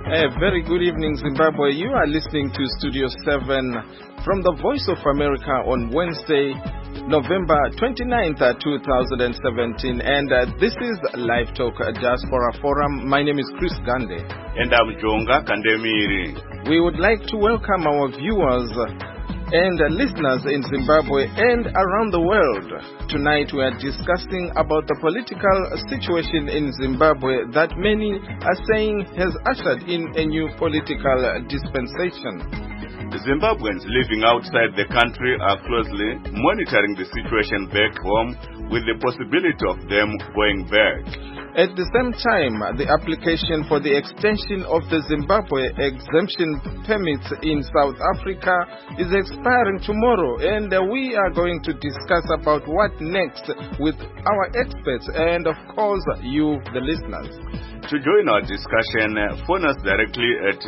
A very good evening, Zimbabwe. You are listening to Studio 7 from the Voice of America on Wednesday, November 29th, 2017. And this is Live Talk Diaspora Forum. My name is Chris Gande. And I'm Jonga Kandemiri. We would like to welcome our viewers and listeners in Zimbabwe and around the world. Tonight we are discussing about the political situation in Zimbabwe that many are saying has ushered in a new political dispensation. The Zimbabweans living outside the country are closely monitoring the situation back home with the possibility of them going back. At the same time, the application for the extension of the Zimbabwe exemption permits in South Africa is expiring tomorrow, and we are going to discuss about what next with our experts and, of course, you, the listeners. To join our discussion, phone us directly at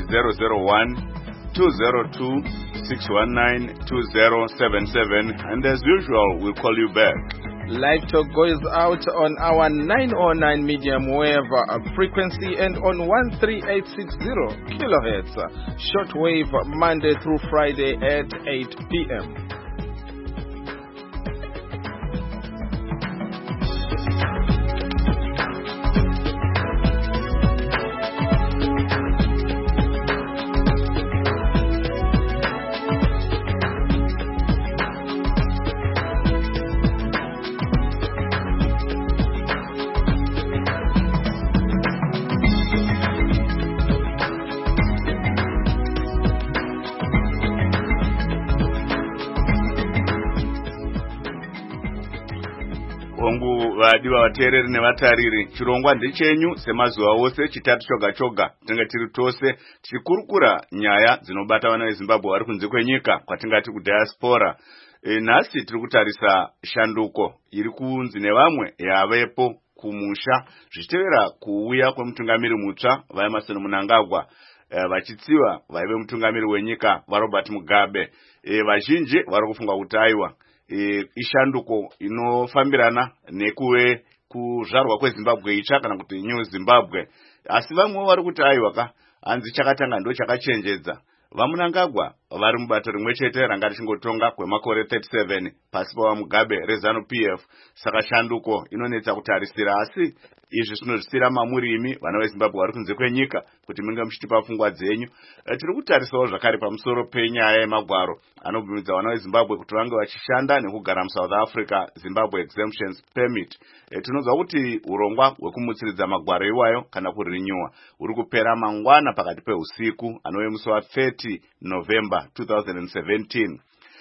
001-202-619-2077, and as usual, we'll call you back. Live Talk goes out on our 909 medium wave frequency and on 13860 kilohertz shortwave Monday through Friday at 8 p.m. Vadiwa vateereri nevatariri, chirongwa ndechenyu semazuva ose chitatu choga choga. Tinenge tiri tose tichikurukura nyaya dzinobata vana veZimbabwe vari kunze kwenyika kwatingati kudiaspora. Nhasi tiri kutarisa shanduko iri kunzi nevamwe yavepo kumusha zvichitevera kuuya kwemutungamiri mutsva vaEmmerson Mnangagwa vachitsiva vaive mutungamiri wenyika vaRobert Mugabe. Vazhinji vari kufunga kuti aiwa ishanduko inofambirana nekuve kuzvarwa kweZimbabwe itsva kana kuti New Zimbabwe. Asi vamwe vari kuti aiwa hanzi chakatanga ndo chakachenjedza. VaMnangagwa vari mubato rimwe chete ranga richingotonga kwemakore 37 pasi paMugabe reZanu PF. Saka shanduko inonetsa kutarisira, asi izvi zvinozvisira mamurimi vana veZimbabwe vari kunze kwenyika kuti munge muchitipa pfungwa dzenyu. Tiri kutarisawo zvakare pamusoro penyaya yemagwaro anobvumidza vana veZimbabwe kuti vange vachishanda nekugara muSouth Africa Zimbabwe Exemptions Permit. Tinonzwa kuti urongwa hwekumutsiridza magwaro iwayo kana kurinyuwa uri kupera mangwana pakati peusiku anove musi wa30 November 2017.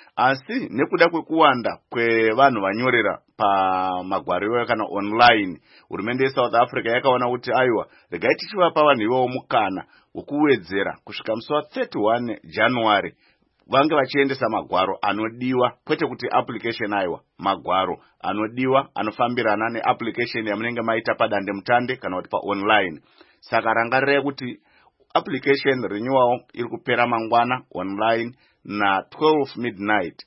Asi nekuda kwekuwanda kwevanhu vanyorera pamagwaro iwayo kana online, hurumende yeSouth Africa yakaona kuti aiwa regai tichivapa vanhu ivawo mukana wekuwedzera kusvika musi wa31 January vange vachiendesa magwaro anodiwa, kwete kuti application aiwa, magwaro anodiwa anofambirana neapplication yamunenge maita padandemutande kana kuti paonline. Saka rangarira kuti application renewal iri kupera mangwana online na 12 midnight.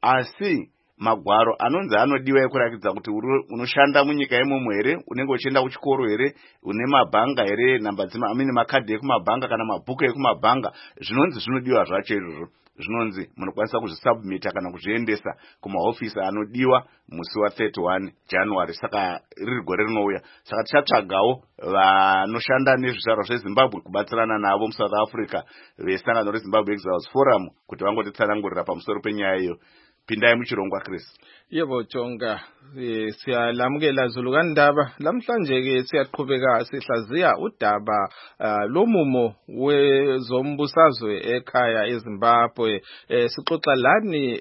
Asi magwaro anonzi anodiwa ekurakidza kuti unoshanda munyika yemomo here, unenge uchienda kuchikoro here, une mabhanga here, namba makadhi ekumabhanga kana mabhuku ekumabhanga, zvinonzi zvinodiwa zvacho izvozvo. Zvinonzi munokwanisa kuzvisubmita kana kuzviendesa kumahofisi anodiwa musi wa31 January. Saka riri gore rinouya. Saka tichatsvagawo vanoshanda nezvizvarwa zveZimbabwe kubatsirana navo muSouth Africa vesangano reZimbabwe Exiles Forum kuti vangotitsanangurira pamusoro penyaya iyo. Pindai muchirongwa Chris. Yebo Jonga, siyalamukela Zulu kandaba. Lamhlanje ke siyaqhubeka sihlaziya udaba lomumo wezombusazwe ekhaya eZimbabwe. Sixoxa lani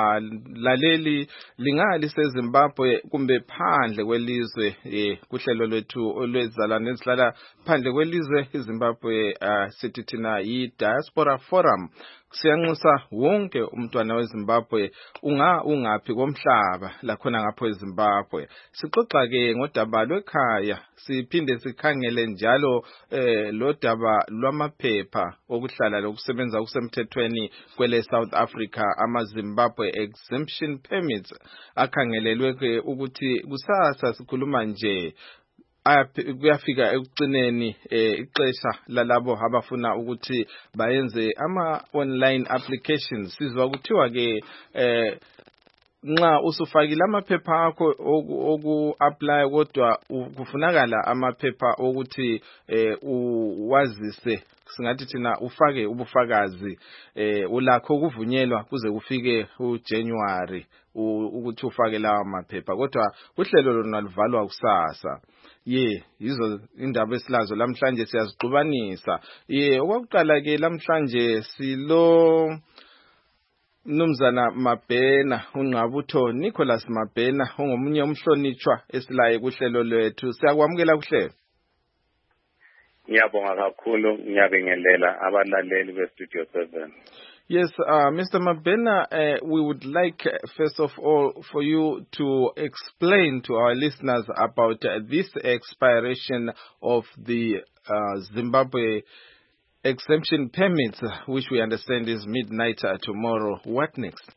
balaleli lingali seZimbabwe kumbe phandle kwelizwe kuhlelo lwethu olwezalana ezihlala phandle kwelizwe iZimbabwe, sithi thina yi-Diaspora Forum. Siyanxusa wonke umntwana weZimbabwe ungaphi komhlaba lakhona ngapho eZimbabwe. Sixoxa ke ngodaba lwekhaya, siphinde sikhangele njalo lo daba lwamaphepha okuhlala lokusebenza kusemthethweni kwele South Africa ama Zimbabwe Exemption Permits akhangelelwe ukuthi kusasa sikhuluma nje kuyafika ekugcineni ixesha lalabo abafuna ukuthi bayenze ama online applications. Sizwa kuthiwa ke nxa usufakile amaphepha akho oku-apply kodwa kufunakala amaphepha ukuthi uwazise, singathi thina ufake ubufakazi, ulakho ukuvunyelwa kuze kufike uJanuary ukuthi ufake lawa maphepha, kodwa uhlelo lona luvalwa kusasa. Yizo indaba esilazo lamhlanje, siyazixubanisa. Okwakuqala ke lamhlanje silo Mnumzana Mabhena, uNgqabutho Nicholas Mabhena, ongomunye umhlonitshwa esilaye kuhlelo lwethu. Siyakwamukela kuhlelo. Ngiyabonga kakhulu, ngiyabingelela abalaleli beStudio 7. Yes, Mr. Mabhena, we would like, first of all, for you to explain to our listeners about this expiration of the Zimbabwe exemption permits, which we understand is midnight tomorrow. What next?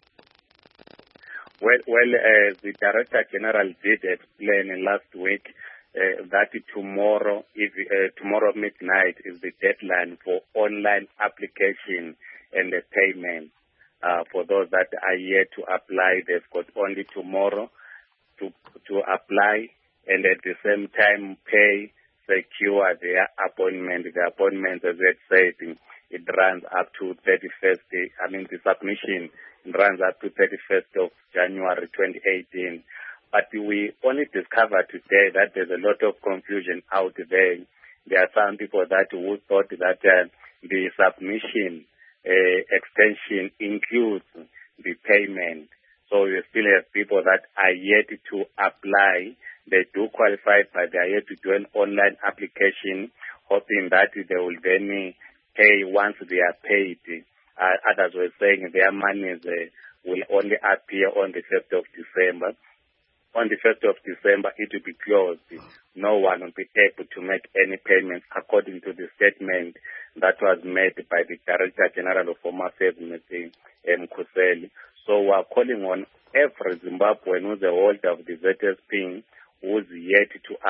Well, the Director General did explain last week that tomorrow midnight is the deadline for online application and the payment. For those that are yet to apply, they've got only tomorrow to apply and at the same time pay, secure their appointment. The appointment, as I said, it runs up to 31st, the submission runs up to 31st of January 2018. But we only discovered today that there's a lot of confusion out there. There are some people that who thought that the submission extension includes the payment. So you still have people that are yet to apply. They do qualify, but they are yet to do an online application, hoping that they will then pay once they are paid. Others were saying their monies will only appear on the 1st of December. On the 1st of December, it will be closed. No one will be able to make any payments according to the statement that was made by the Director General of Home Affairs, Mr. Kuseli. So we are calling on every Zimbabwean who's a holder of the ZSP who's yet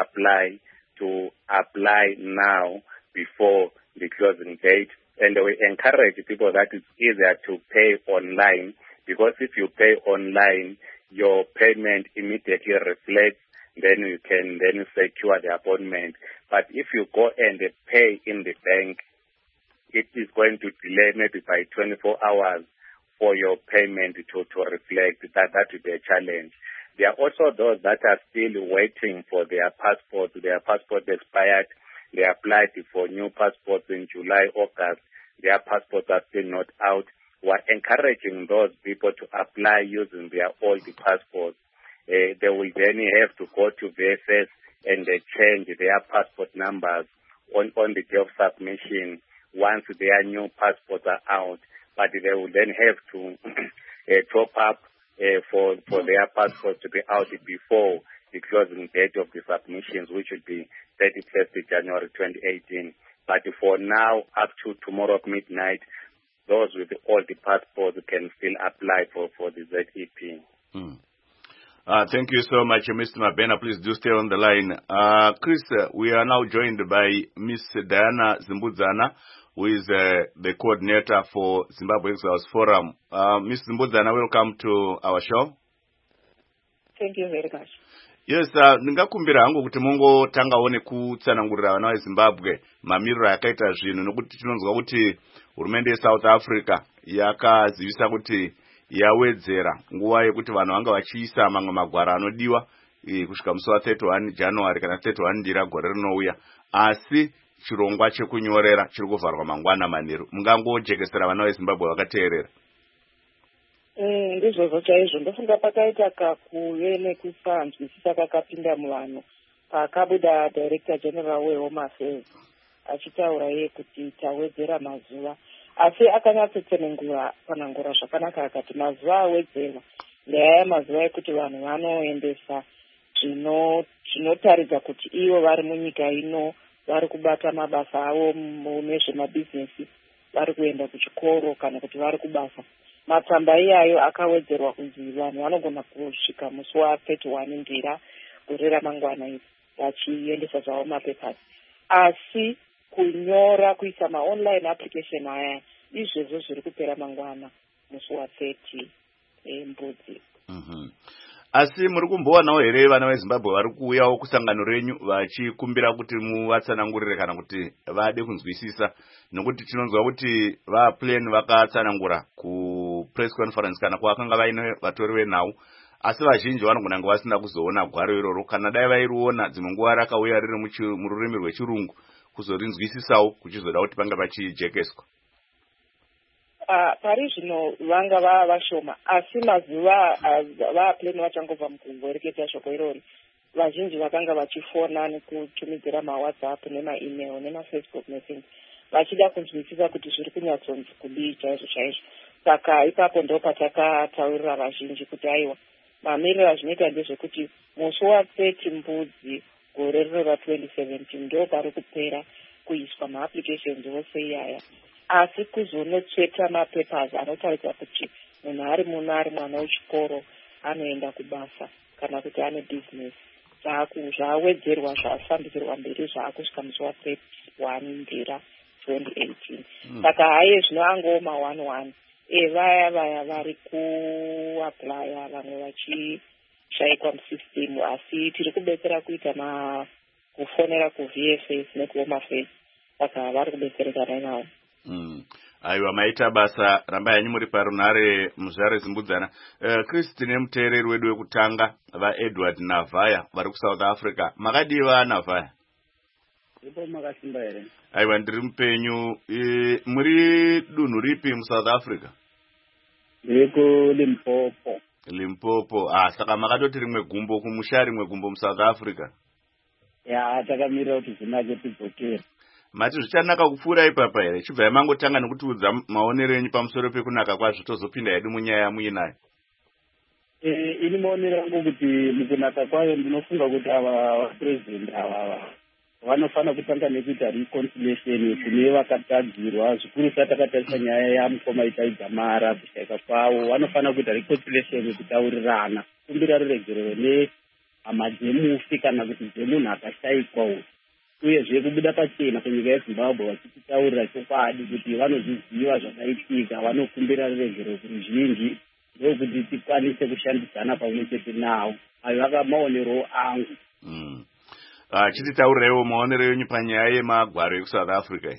to apply now before the closing date. And we encourage people that it's easier to pay online, because if you pay online, your payment immediately reflects, then you can then secure the appointment. But if you go and pay in the bank, it is going to delay maybe by 24 hours for your payment to reflect. That will be a challenge. There are also those that are still waiting for their passports. Their passport expired. They applied for new passports in July, August. Their passports are still not out. We are encouraging those people to apply using their old passports. They will then have to go to VFS and change their passport numbers on the day of submission once their new passports are out. But they will then have to top up for their passports to be out before the closing date of the submissions, which would be 31st January 2018. But for now, up to tomorrow midnight, those with all the passports can still apply for the ZEP. Thank you so much, Mr. Mabhena. Please do stay on the line. Chris, we are now joined by Miss Diana Zimbudzana, who is the coordinator for Zimbabwe Exiles Forum. Ms. Zimbudzana, welcome to our show. Thank you very much. Yes, ndingakumbira hangu kuti mungo tangaone kutsanangurira vana veZimbabwe mamiriro akaita zvinhu, nokuti tinonzwa kuti hurumende yeSouth Africa yakazivisa kuti yawedzera nguva yekuti vanhu vanga vachiisa mamwe magwara anodiwa kusvika musi wa31 January kana 31 Ndira gore rinouya, asi chirongwa chekunyorera chiri kuvharwa mangwana manheru. Mungangojekesera vana veZimbabwe vakateerera? Ndizvozvo chaizvo. Ndofunga pakaita kakuve nekusanzwisisa kakapinda muvanhu pakabuda Director General weHome Affairs achitaura iye kuti tawedzera mazuva, asi akanyatsotsenengura zvakanaka akati mazuva awedzerwa ndaya yamazuva ekuti vanhu vanoendesa zvinotaridza kuti ivo vari munyika ino vari kubata mabasa avo nezvemabhizinesi, vari kuenda kuchikoro kana kuti vari kubasa. Matsamba iyayo akawedzerwa kunzi vanhu vanogona kusvika musi wa31 Ndira gore ramangwana iri. vachiendesa zvavo mapepers. Asi kunyora kuisa maonline application aya izvezvo zviri kupera mangwana musi wa30 mbudzi. Asi muri kumbowanawo here vana veZimbabwe vari kuuyawo kusangano renyu vachikumbira kuti muvatsanangurire kana kuti vade kunzwisisa, nokuti tinonzwa kuti vaplan vakatsanangura kupress conference kana kwakanga vaine vatori venhau, asi vazhinji vanogona kunge vasina kuzoona gwaro iroro. Kana dai vairiona dzimwe nguva rakauya riri mururimi rwechirungu kuzorinzwisisawo kuchizoda kuti panga pachijekeswa. Pari zvino vanga vava vashoma, asi mazuva vaplan vachangobva mukungoreketa shoko irori, vazhinji vakanga vachifona nekutumidzira mawhatsapp nemaemail nemafacebook message vachida kunzwisisa kuti zviri kunyatsonzi kudii chaizvo chaizvo. Saka ipapo ndo patakataurira vazhinji kuti aiwa, mamiriro azvinoita ndezvekuti musi wa30 mbudzi gore rino ra2017 ndo pari kupera kuiswa maapplications ose iyaya, asi kuzonotsveta mapepers anotaridza kuti munhu ari muno ari mwana wechikoro anoenda kubasa kana kuti ane business zvawedzerwa zvafambidzirwa mberi zvaakusvika musi wa31 ndira 2018. Saka haye zvino angowo ma11 vaya vari kuaplya vamwe vachishayikwa musystem, asi tiri kubetsera kuita kufonera kuVFS nekuHome Affairs, saka vari kubetserekana navo. Aiwa, maita basa ramba yanyu muri parunhare muzvare zimbudzana. Christine muteereri wedu wekutanga vaEdward Navaya vari kuSouth Africa. Makadiva Navaya? Ipo makasimba here? Aiwa, ndiri mupenyu. Muri dunhu ripi muSouth Africa? Ndiri kuLimpopo. Limpopo. Saka makatoti rimwe gumbo kumusha rimwe gumbo muSouth Africa? Ya, takamirira kuti zvinake tidzokera. Mati zvichanaka kupfuura ipapa here? Chibva mangotanga nekutiudza maonero enyu pamusoro pekunaka kwazvo, tozopinda hedu munyaya muinayo. Ini maonero angu kuti mukunaka kwayo ndinofunga kuti ava vapresident ava vanofana kutanga nekuita reconciliation kune vakatadzirwa. Zvikuru takatarisa nyaya yamukoma itaidza mara kushayika kwavo, vanofana kuita reconciliation kutaurirana, kumbira ruregerero nehama dzemufi kana kuti dzemunhu akashayikwa, uyezve kubuda pachena kunyika yeZimbabwe vachitaurira chokwadi kuti vanozviziva zvakaitika, vanokumbira ruregerero kuruzhinji ndokuti tikwanise kushandidzana pamwe chete nawo. Ayo akamaonero angu. Chititaurirewo maonero enyu panyaya yemagwaro ekuSouth Africa.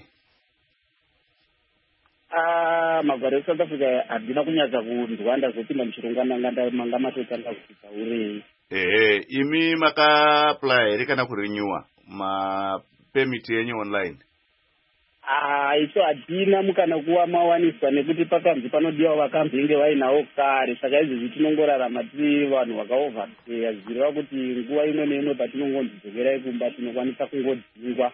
Magwaro ekuSouth Africa handina kunyatsa kunzwa, ndazopinda muchirongana manga matotanga kutaurei. Imi makaapply here kana kurenewa mapemiti yenyu online? Icho hadina mukana kuwa mawaniswa nekuti pakanzi panodiwa vakambenge vainawo kare, saka izvezvi tinongorarama tiri vanhu vakaovhasteya zvireva kuti nguva imwe neimwe patinongonzidzokerai kumba tinokwanisa kungodzingwa.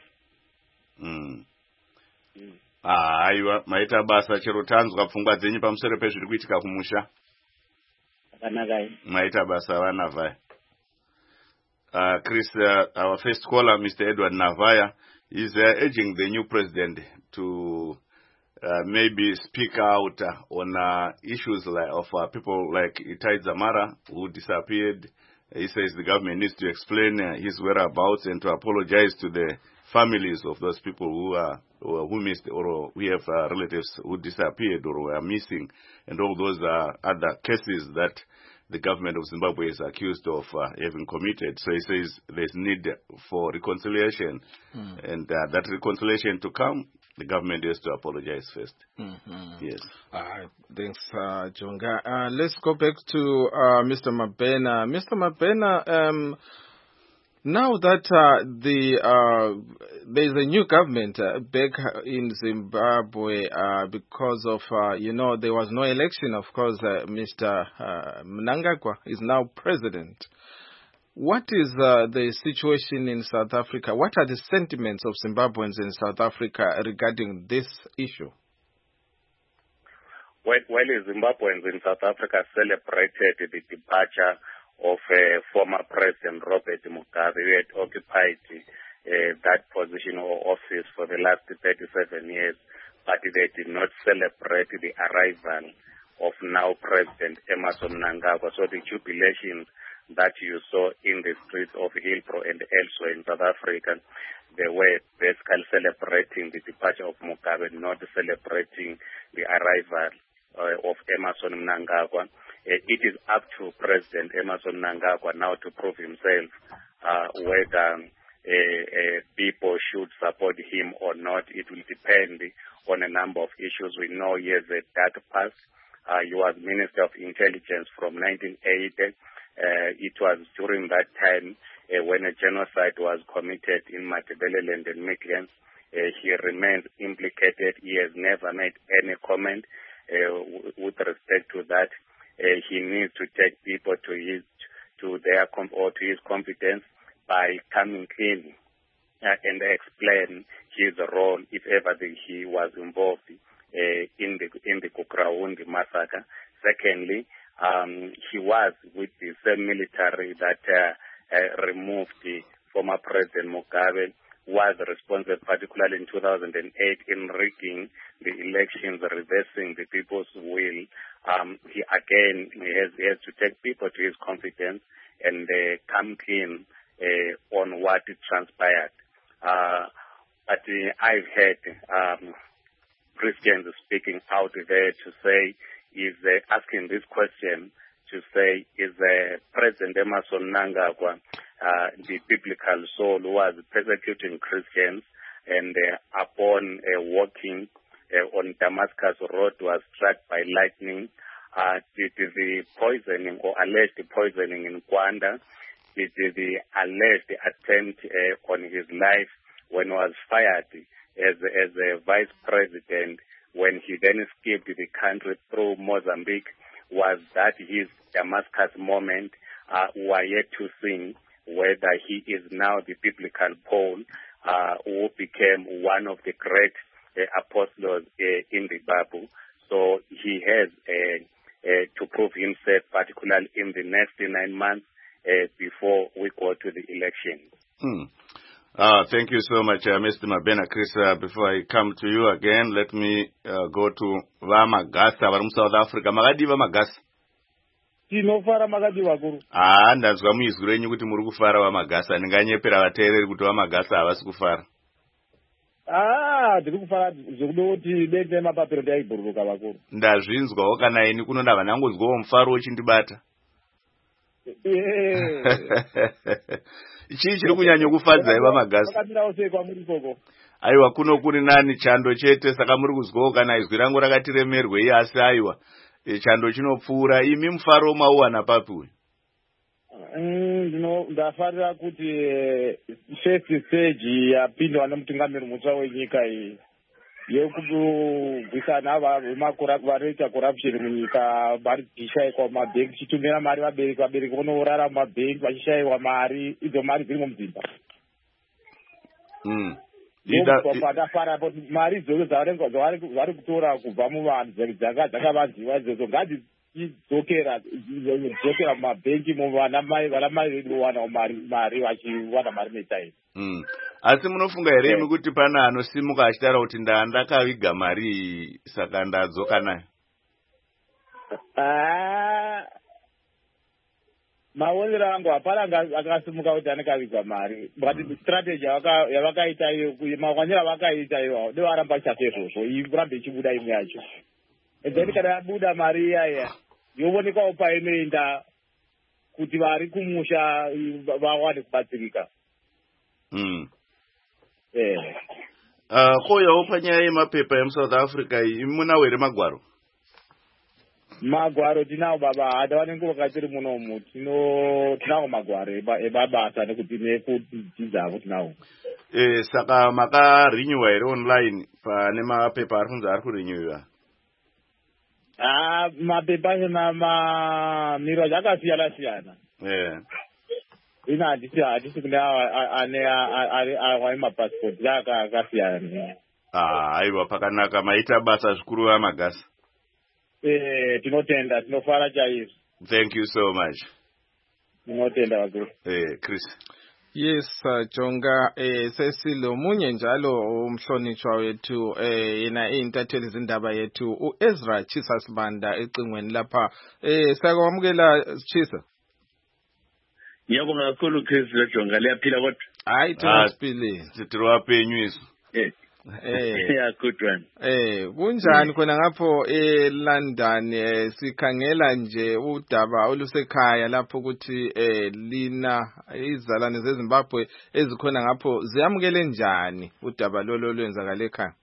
Aiwa, maita basa, chero tanzwa pfungwa dzenyu pamusoro pezviri kuitika kumusha. Zvakanaka. Maita basa vaNavaya. Chris, our first caller, Mr. Edward Navaya, is urging the new president to maybe speak out on issues of people like Itai Dzamara, who disappeared. He says the government needs to explain his whereabouts and to apologize to the families of those people who missed or we have relatives who disappeared or were missing, and all those other cases that the government of Zimbabwe is accused of having committed. So he says there's need for reconciliation, and that reconciliation to come, the government has to apologize first. Yes. Thanks, Jonga. Let's go back to Mr. Mabena. Mr. Mabena, now that there's a new government back in Zimbabwe because of, there was no election, of course, Mr. Mnangagwa is now president. What is the situation in South Africa? What are the sentiments of Zimbabweans in South Africa regarding this issue? Well, Zimbabweans in South Africa celebrated the departure of former President Robert Mugabe, who had occupied that position or office for the last 37 years, but they did not celebrate the arrival of now President Emmerson Mnangagwa. So the jubilations that you saw in the streets of Hillbrow and elsewhere in South Africa. They were basically celebrating the departure of Mugabe, not celebrating the arrival of Emmerson Mnangagwa. It is up to President Emmerson Mnangagwa now to prove himself whether people should support him or not. It will depend on a number of issues. We know he has a dark past. He was Minister of Intelligence from 1980. It was during that time when a genocide was committed in Matabeleland and Midlands. He remains implicated. He has never made any comment with respect to that. He needs to take people to his competence by coming clean and explain his role if ever he was involved in the Kukraundi massacre. Secondly, he was with the same military that removed the former President Mugabe, was responsible particularly in 2008 in rigging the elections, reversing the people's will. He has to take people to his confidence and come clean on what transpired. But I've heard Christians speaking out there to say, asking this question to say, is President Emmerson Mnangagwa the biblical soul who was persecuting Christians and upon walking on Damascus Road was struck by lightning? Did the poisoning or alleged poisoning in Kwanda, did the alleged attempt on his life when he was fired as a vice president, when he then escaped the country through Mozambique, was that his Damascus moment? We are yet to see whether he is now the biblical Paul who became one of the great apostles in the Bible. So he has to prove himself, particularly in the next 9 months before we go to the election. Thank you so much, Mr. Mabena. Chris, before I come to you again, let me go to Vamagasa from South Africa. Magadi Vamagasa. Tinofara makadiwa guru. Ndazwa muizwi renyu kuti muri kufara Vamagasa. Ndinganyepera vateereri kuti Vamagasa havasi kufara. Ndiri kufara zvokuda kuti dende mapapiro ndaibhururuka vakuru. Ndazvinzwawo kana ini kuno ndava ndangonzwawo mufaro uchindibata. Chii chiri kunyanya kufadzai Vamagasa? Vakamirawo sei kwamuri koko? Aiwa, kuno kuri nani chando chete, saka muri kuzwawo kana izwi rangu rakati remerwei, asi aiwa chando chinopfuura. Imi mufaro mauwana papi uyu? Ndafarira kuti first stage yapindwa nemutungamiri mutsva wenyika iyi yekugwisana vanoita corruption munyika, vari tichishaikwa mumabhengi, tichitumira mari vabereki vonorara mumabhengi vachishayiwa mari, idzo mari dziri mudzimba. Ndafara mari idzodzo dzavari kutora kubva muvanhu dzakavanziwa idzodzo ngadzidzokera mumabhengi, vanamai vedu wana mari vachiwana mari netaini. Asi munofunga here imi kuti pana anosimuka achitaura kuti ndakaviga mari saka ndadzoka nayo? Maonero angu hapana akasimuka kuti anakaviga mari, but strategy yavakaita iyo, mawaniro avakaita iwawo ndovaramba chafe izvozvo, irambe ichibuda imwe yacho. And then kana yabuda mari iyaya yoonekwawo painoenda kuti vari kumusha vawane kubatsirika. Koyawo panyaya yemapepa emuSouth Africa iyi munawo here magwaro? Magwaro tinawo baba, hata nenguva katiri munomu tinawo magwaro ebabasa nekutidzavo tinawo. Saka makarenewa here online pane mapepa ari kunzi ari kurenewiwa? Mapepa miro zvakasiyana-siyana. Ina handisi kune ane mapasipoti akasiyana. Aiwa, pakanaka, maita basa zvikuru Vamagasa. Tinotenda, tinofara chaizvo. Thank you so much. Tinotenda vakuru. Chris. Yes, Jonga, Cecil omunye njalo umhlonishwa wethu yena intatheli zindaba yethu uEzra Chisa Sibanda ecingweni lapha. Siyakwamukela Chisa. Ngiyabonga kakhulu Chris Lojonga liyaphila kodwa. Hayi thina sithirwa penywiso. Yeah, good one. Kunjani khona ngapho eLondon sikhangela nje udaba olusekhaya lapho ukuthi lina izalane zeZimbabwe ezikhona ngapho ziyamukele njani udaba lolo lwenzakala ekhaya?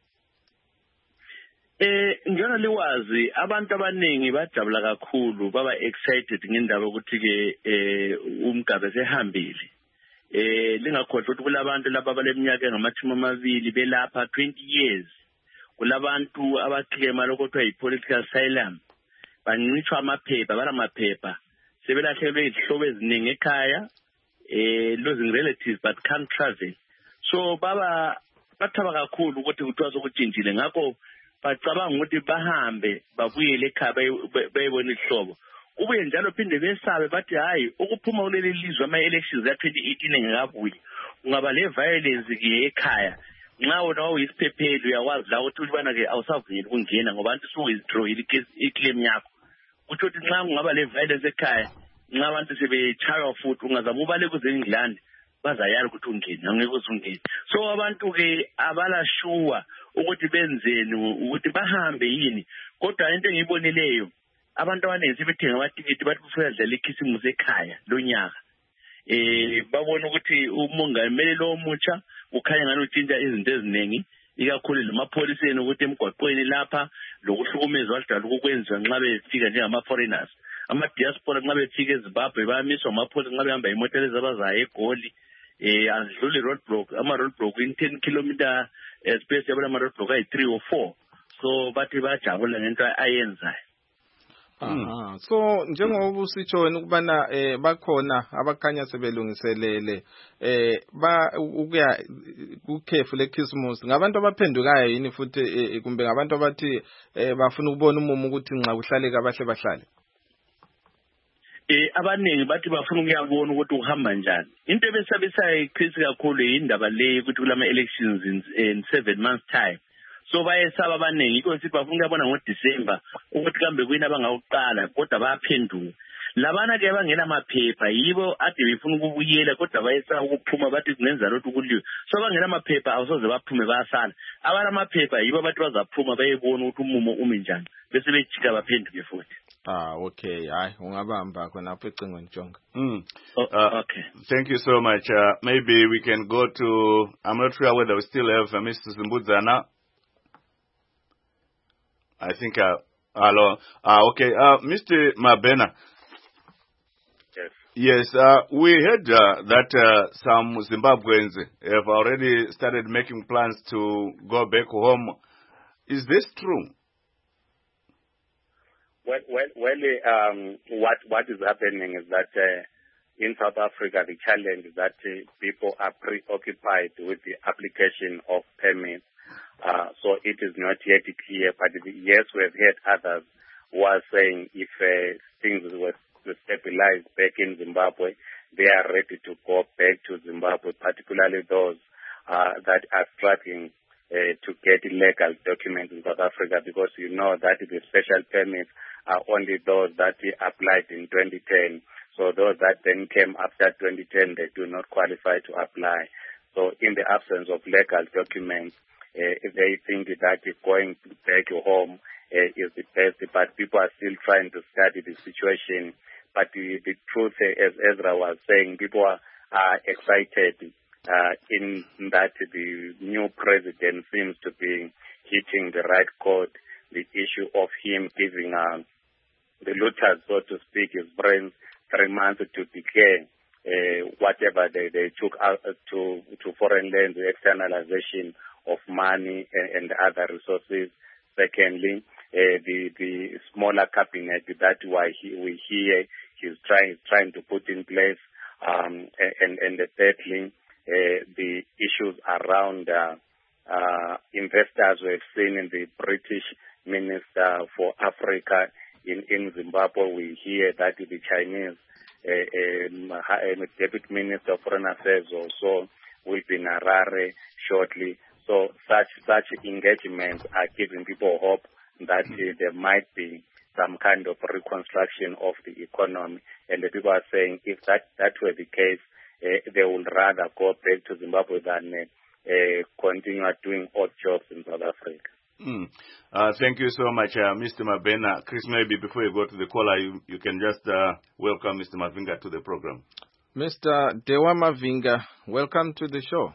Njalo liwazi abantu abaningi bajabula kakhulu baba excited ngendaba ukuthi ke umgabe sehambile. Lingakhohlwa ukuthi kulabantu laba abaleminyaka engama-20 belapha 20 years. Kulabantu abakhema lokho kuthiwa yi-political asylum. Bancishwa amaphepha, balamaphepha. Sebelahlekelwe izihlobo eziningi ekhaya, losing relatives but can't travel. So baba bathaba kakhulu ukuthi kuthiwa sokutshintshile ngakho bacabanga ukuthi bahambe babuyele ekhaya bayibona isihlobo. Ubuye njalo phinde besabe bathi hayi ukuphuma kuleli lizwe ama-elections ka-2018 engakabuyi ungaba le violence ke ekhaya nxa wona uyisiphepheli uyakwazi la ukuthi ubana-ke awusavuyeli ukungena ngoba abantu suwithdrawile iclaim yakho kutho ukuthi nxa kungaba le violence ekhaya nxa abantu sebetshaywa futhi ungazama ubale kuze-England bazayala ukuthi ungene angeke uzungene. So abantu-ke abalashuwa ukuthi benzeni ukuthi bahambe yini kodwa into engiyibonileyo abantu abaningi sebethenga amatikiti bathi kufanele adlale ikhisimusi ekhaya lonyaka. Babona ukuthi umongameli lo omutsha ukhanya ngani utshintsha izinto eziningi ikakhulu lemapholiseni ukuthi emgwaqweni lapha lokuhlukumezwa adala ukwenziwa nxa befika njengama-foreigners. Ama-diaspora nxa befika eZimbabwe bayamiswa amapholisa nxa behamba imoto lezi abazayo eGoli adlule roadblock ama-roadblock in 10 kilometer space yabo ama-roadblock ayi-3 or 4. So bathi bajabula ngento ayenzayo. So njengoba usitsho wena ukubana bakhona abakhanya sebelungiselele ukuya kukhefu leChristmas ngabantu abaphendukayo yini futhi kumbe ngabantu abathi bafuna ukubona umumo ukuthi nxa kuhlaleka abahle bahlale? Abaningi bathi bafuna ukuyabona ukuthi uhamba njani. Into ebesabisayo Chris kakhulu indaba le ukuthi kulama elections in 7 months time. So bayesaba abaningi yiko sithi bafuna ukuyabona ngoDecember ukuthi kambe kuyini abangawuqala kodwa bayaphenduka. Labana ke bangena amaphepha yibo ade befuna ukubuyela kodwa bayesaba ukuphuma bathi kungenza lokhu kuliwe. So bangena amaphepha awusoze baphume bayasala. Abala amaphepha yibo bathi bazaphuma bayebona ukuthi umumo umi njani bese bejika baphenduke futhi. Okay. Hayi ungabamba khona apho ecingweni Jonga. Okay. Thank you so much. Maybe we can go to, I'm not sure whether we still have Mr. Zimbudzana. I think, hello. Okay. Mr. Mabena. Yes. Yes, we heard that some Zimbabweans have already started making plans to go back home. Is this true? Well, what is happening is that in South Africa, the challenge is that people are preoccupied with the application of permits. So it is not yet clear, but yes, we have heard others who are saying if things were to stabilize back in Zimbabwe, they are ready to go back to Zimbabwe, particularly those that are struggling to get legal documents in South Africa, because you know that the special permits are only those that applied in 2010. So those that then came after 2010, they do not qualify to apply. So in the absence of legal documents, they think that going back home is the best, but people are still trying to study the situation. But the truth, as Ezra was saying, people are excited in that the new president seems to be hitting the right chord. The issue of him giving the looters, so to speak, his brains 3 months to declare whatever they took out to foreign lands, the externalization of money and other resources. Secondly, the smaller cabinet that we hear he's trying to put in place, and thirdly, the issues around investors. We have seen in the British Minister for Africa in Zimbabwe, we hear that the Chinese Deputy Minister of Foreign Affairs also will be in Harare shortly. So such engagements are giving people hope that there might be some kind of reconstruction of the economy. And the people are saying if that were the case, they would rather go back to Zimbabwe than continue doing odd jobs in South Africa. Thank you so much, Mr. Mabena. Chris, maybe before you go to the caller, you can just welcome Mr. Mavinga to the program. Mr. Dewa Mavinga, welcome to the show.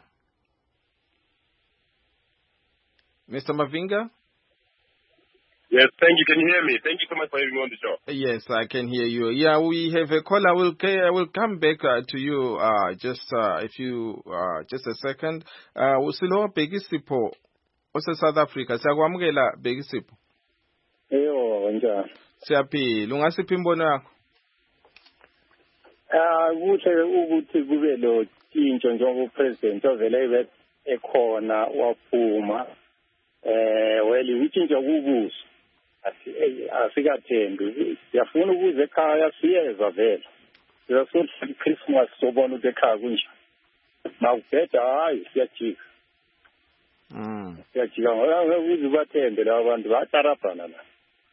Mr. Mavinga? Yes, thank you. Can you hear me? Thank you so much for having me on the show. Yes, I can hear you. Yeah, we have a caller. We'll come back to you just a second. Usilo Begisipho, ose South Africa. Siyakwamukela Begisipho. Njani? Siyaphila. Ungasiphi imbono yakho? Kuhle ukuthi kube lo tshintsho njengoba upresident ovele ekhona waphuma. Well, utshintsho kukuso. Asikathembi. Siyafuna ukuze ekhaya siyeza vele. Siyafuna iChristmas sobona ukuthi ekhaya kunjani. Makubheda hayi siyajika. Siyajika ngoba ukuze bathembe laba bantu batarabhana la.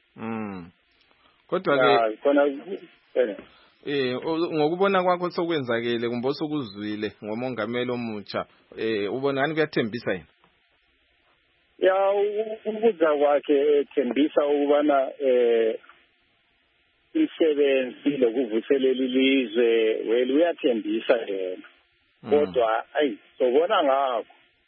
Kodwa ke khona ngokubona kwakho sokwenzakele kumbe osokuzwile ngomongameli omutsha ubona ngani kuyathembisa yena? Ya ukuza kwakhe ethembisa ukubana isebenzi lokuvuselela ilizwe well uyathembisa yena kodwa sobona ngakho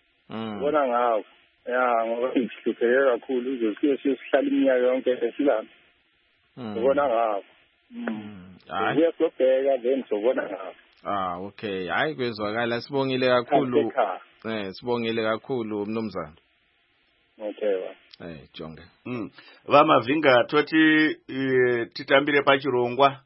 ya ngoba sihlupheke kakhulu uzosiye sihlala iminyaka yonke esilana sobona ngakho uyasobheka then sobona ngakho okay hayi kwezwakala sibongile kakhulu sibongile kakhulu mnumzana. Okay. Jonge. Vamavinga toti titambire pachirongwa.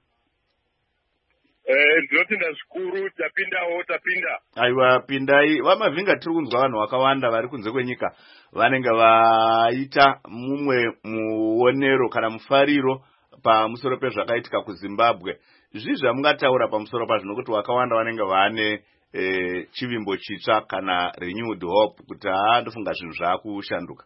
Ndinotenda zvikuru tapinda. Aiwa pindai. Vamavinga tiri kunzwa vanhu vakawanda vari kunze kwenyika vanenge vaita mumwe muonero kana mufariro pamusoro pezvakaitika kuZimbabwe. Zvizvi zvamungataura pamusoro pazvo nokuti vakawanda vanenge vane chivimbo chitsva kana renewed hope kuti ndofunga zvinhu zvaakushanduka.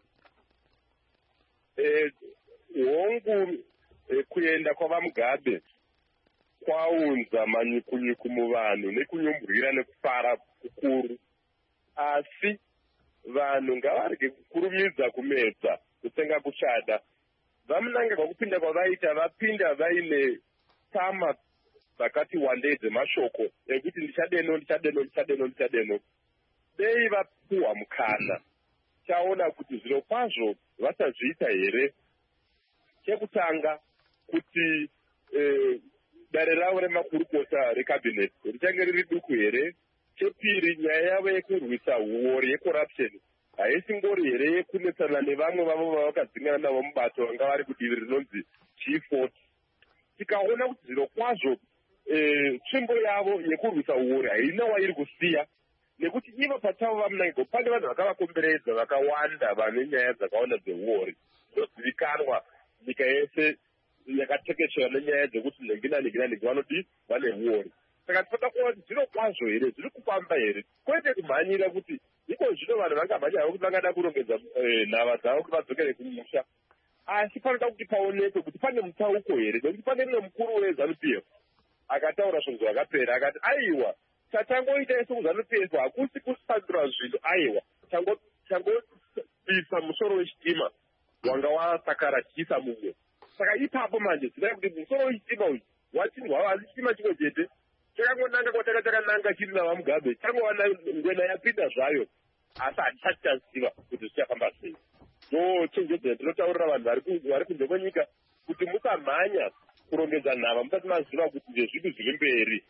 Hongu kuenda kwavaMugabe kwaunza manyukunyuku muvanhu nekunyumburira nekufara kukuru, asi vanhu ngavarege kukurumidza kumedza kutenga kuchada. Vamunange kwakupinda kwavaita vapinda vaine tsama dzakati wandei dzemashoko ekuti ndichadeno. Dei vapuhwa mukana chaona kuti zviro kwazvo vasazviita here. Chekutanga kuti dare ravo remakurukota rekabineti richange riri duku here. Chepiri, nyaya yavo yekurwisa huori yecorruption haisi ngori here yekunetsana nevamwe vavo vavakadzingana navo mubato vanga vari kudivi rinonzi G40. Tikaona kuti zviro kwazvo tsvimbo yavo yekurwisa huori haina wairi kusiya, nekuti ivo pachavo vamunange pane vanhu vakavakomberedza vakawanda vane nyaya dzakawanda dzehuori dzinozivikanwa nyika yese yakatekeshera nenyaya dzekuti nengi vanoti vane huori. Saka tinoda kuona kuti zviro kwazvo here zviri kufamba here, kwete kumhanyira kuti iko zvino vanhu vangamhanya kuti vangada kurongedza nhava dzavo kuti vadzokere kumusha. Asi panoda kuti paonekwe kuti pane mutsauko here, nekuti pane rimwe mukuru weZANU-PF akataura zvinhu zvakapera akati aiwa chatangoita isu kuZANU-PF hakusi kusandura zvinhu, aiwa changobvisa musoro wechitima wanga wasakaratyisa mumwe. Saka ipapo manje zvinaa kuti musoro wechitima uyu wachinwa hasi chitima chimwe chete chakangonanga kwatakatananga chiri navaMugabe changowana ngwena yapinda zvayo asi hatichati taziva kuti zvichafamba sei. Ndochenjedzera ndinotaurira vanhu vari kunze kwenyika kuti musamhanya kurongedza nhava musati maziva kuti ndezvipi zviri mberi.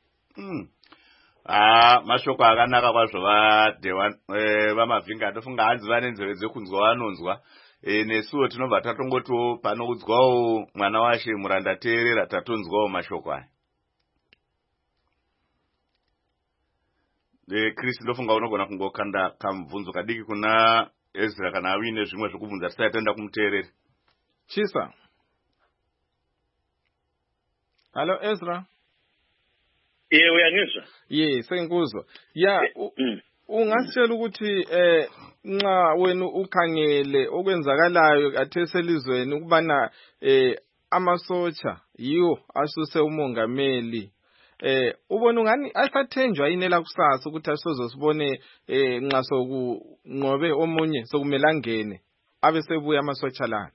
Mashoko akanaka kwazvo vaMavinga. Ndofunga hanzi vane nzeve dzekunzwa vanonzwa. Nesuwo tinobva tatongotiwo panoudzwawo mwana washe murandateerera tatonzwawo mashoko aya. Chris, ndofunga unogona kungokanda kamubvunzo kadiki kuna Ezra kana awine zvimwe zvekubvunza tisati taenda kumuteereri. Chisa. Hello Ezra. Uyangizwa? Yes, sengikuzwa. Yeah, ungasitshela ukuthi nxa wena ukhangele okwenzakalayo kathesi elizweni ukubana amasotsha yiwo asuse umongameli ubona ungani asathenjwa yini elakusasa ukuthi asozosibone nxa sokunqobe omunye sokumele angene abe sebuya amasotsha lana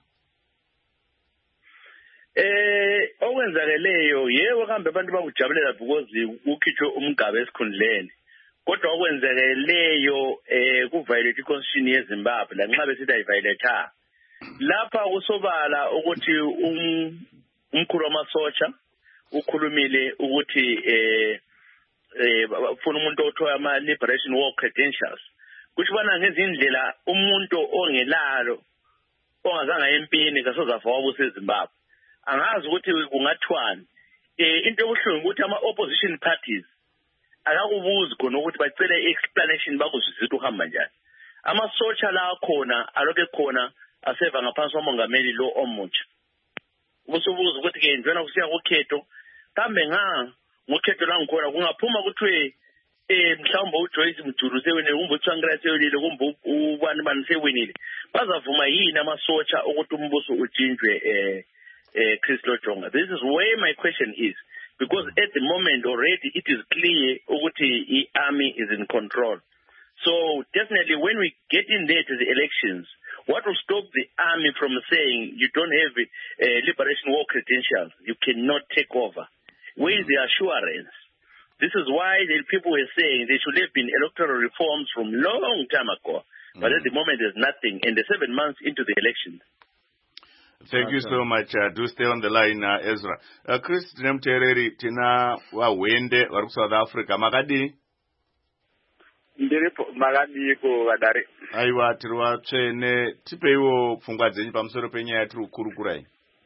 okwenzakeleyo yebo kambe abantu bakujabulela because ukhitshwe umgaba esikhundleni kodwa okwenzakeleyo kuviolate iconstitution yeZimbabwe lanxa besithi ayiviolate lapha kusobala ukuthi umkhulu wamasotsha ukhulumile ukuthi ufuna umuntu othoya ama-liberation war credentials kusho ubana ngezindlela umuntu ongelalo ongazange empini kasozafa wabusa eZimbabwe angazi ukuthi kungathwani into ebuhlungu ukuthi ama-opposition parties akakubuzi khona ukuthi bacele explanation bakuzwisisa ukuthi uhamba njani amasotsha la akhona alokhu ekhona aseva ngaphansi komongameli lo omutsha ubusubuza ukuthi-ke njena kusiya kukhetho kambe ngokhetho la ngikhona kungaphuma kuthiwe mhlawumbe uJoyce Mjulu sewinile kumbe uTsvangirai sewinile kumbe ubani sewinile bazavuma yini amasotsha ukuthi umbuso utshintshwe Chris Lojonga. This is where my question is because at the moment already it is clear ukuthi the army is in control. So definitely when we get in there to the elections, what will stop the army from saying you don't have liberation war credentials, you cannot take over? Where is the assurance? This is why the people were saying there should have been electoral reforms from long time ago. But at the moment there's nothing and they're 7 months into the elections. Thank you so much. Do stay on the line, Ezra. Chris Nemtereri, tina wawende vari South Africa. Makadi? Ndiripo makadi ko vadare. Aiwa tiri vatsvene tipeiwo pfungwa dzenyu pamusoro penyaya yatiri kukurukurai.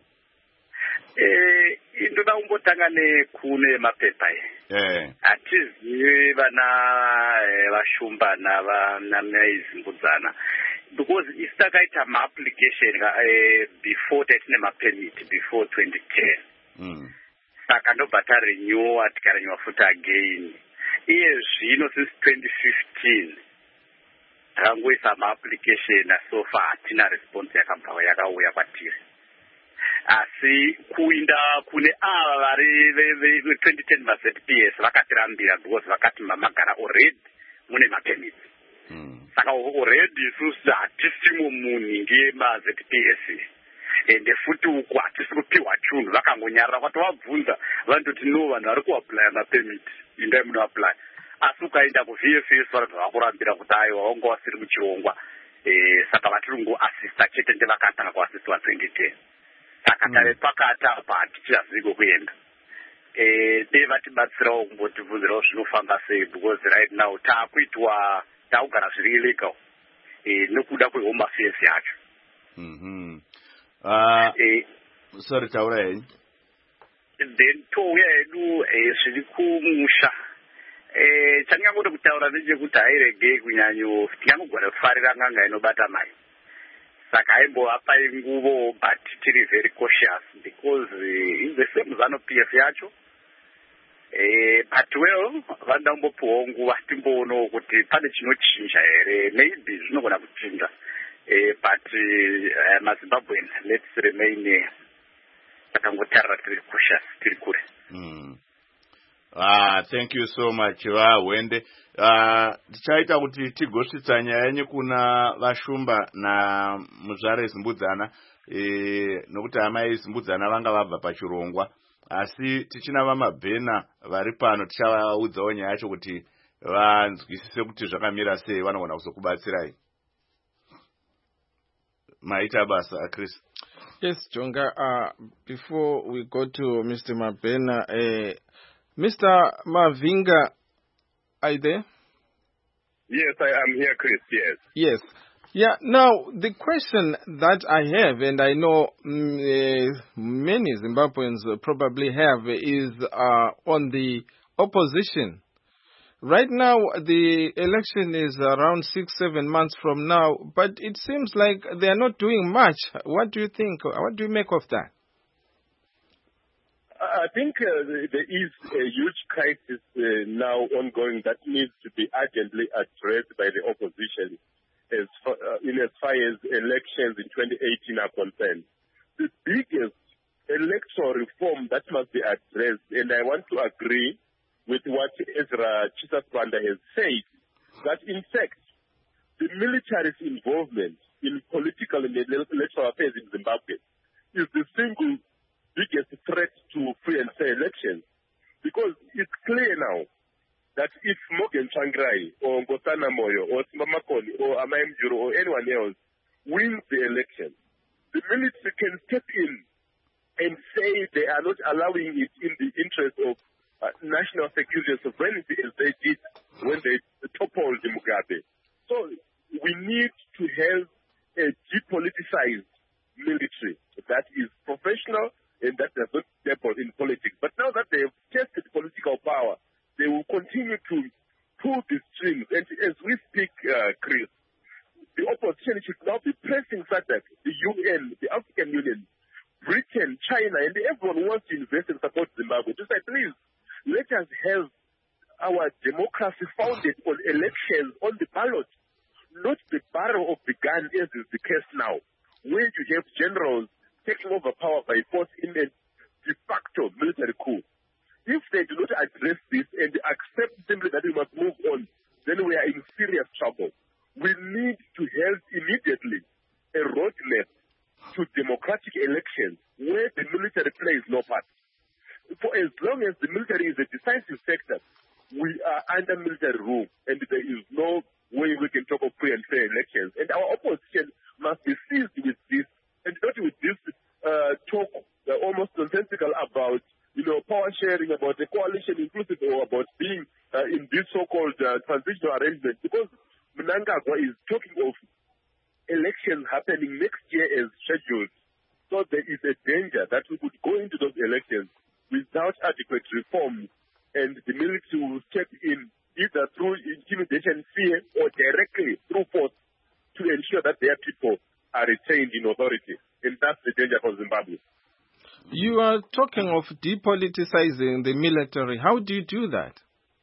Ndoda kumbotanga nekune mapepa hatizivi vana vashumba navamaisimbudzana because isi takaita maapplication before taitine mapermit before 2010 saka ndobva tarenewa tikarenewa futi again iye zvino since 2015 takangoisa maapplication so far hatina response yakabva yakauya kwatiri asi kuinda kune ava vari 2010 mazps vakatirambira because vakati mamagara already mune mapermits saka already isusu hatisimo muningi mazps ende futi uku hatisi kupiwa chunhu vakangonyarara kwati vabvunza vandoti no vanhu vari kuaplya mapermit indai munoaplya asi ukaenda kuvfs vanhu vakurambira kuti aiwa wanga wasiri muchirongwa saka vatiri kungoasista chete ndevakatanga kuasistwa 2010 saka tave pakati apa hatichazivi kwekuenda dei vatibatsirawo kumbotibvunzirawo zvinofamba sei because right now taakuitwa taakugara zviri illegal nekuda kwehome affairs yacho sorry taura henyu then touya hedu zviri kumusha chandingangode kutaura ndechekuti hairegei kunyanyo tingangogona kufarira nganga inobata mai saka aimbovapai nguvo but tiri very cautious because in the same ZANU-PF yacho but well vanoda kumbopiwawo nguva timboonawo kuti pane chinochinja here maybe zvinogona kuchinja but mazimbabwen let's remain takangotarira tiri cautious tiri kure thank you so much vahwende tichaita kuti tigosvitsa nyaya yenyu kuna vashumba namuzvare zimbudzana nokuti amai zimbudzana vanga vabva pachirongwa asi tichina vamabhena vari pano tichavaudzawo nyaya yacho kuti vanzwisise kuti zvakamira sei vanogona kuzokubatsirai maita basa Chris. Yes Jonga, before we go to Mr. Mabhena, Mr. Mavinga, are you there? Yes, I am here, Chris, yes. Yes. Yeah, now, the question that I have, and I know many Zimbabweans probably have, is on the opposition. Right now, the election is around 6-7 months from now, but it seems like they are not doing much. What do you think? What do you make of that? I think there is a huge crisis now ongoing that needs to be urgently addressed by the opposition as far as elections in 2018 are concerned. The biggest electoral reform that must be addressed, and I want to agree with what Ezra Chisapanda has said, that in fact, the military's involvement in political and electoral affairs in Zimbabwe is the single biggest threat to free and fair elections. Because it's clear now that if Morgan Tsvangirai or Nkosana Moyo or Simamakoni or Amayim Juro or anyone else wins the election, the military can step in and say they are not allowing it in the interest of national security and sovereignty as they did when they toppled Mugabe. So we need to have a depoliticized military that is professional and that does not dabble in politics. But now that they have tested political power, they will continue to pull the strings. And as we speak, Chris, the opposition should now be pressing SADC, the UN, the African Union, Britain, China, and everyone who wants to invest and support Zimbabwe to say, please, let us have our democracy founded on elections on the ballot, not the barrel of the gun as is the case now, where you have generals taking over power by force in a de facto military coup. If they do not address this and accept simply that we must move on, then we are in serious trouble. We need to have immediately a roadmap to democratic elections where the military plays no part. For as long as the military is a decisive factor, we are under military rule, and there is no way we can talk of free and fair elections. And our opposition must be seized with this, and not with this talk almost nonsensical about, power sharing, about the coalition inclusive, or about being in this so-called transitional arrangement. Because Mnangagwa is talking of elections happening next year as scheduled. So there is a danger that we could go into those elections without adequate reforms, and the military will step in either through intimidation, fear, or directly through force to ensure that their people are retained in authority. And that's the danger for Zimbabwe. You are talking of depoliticizing the military. How do you do that?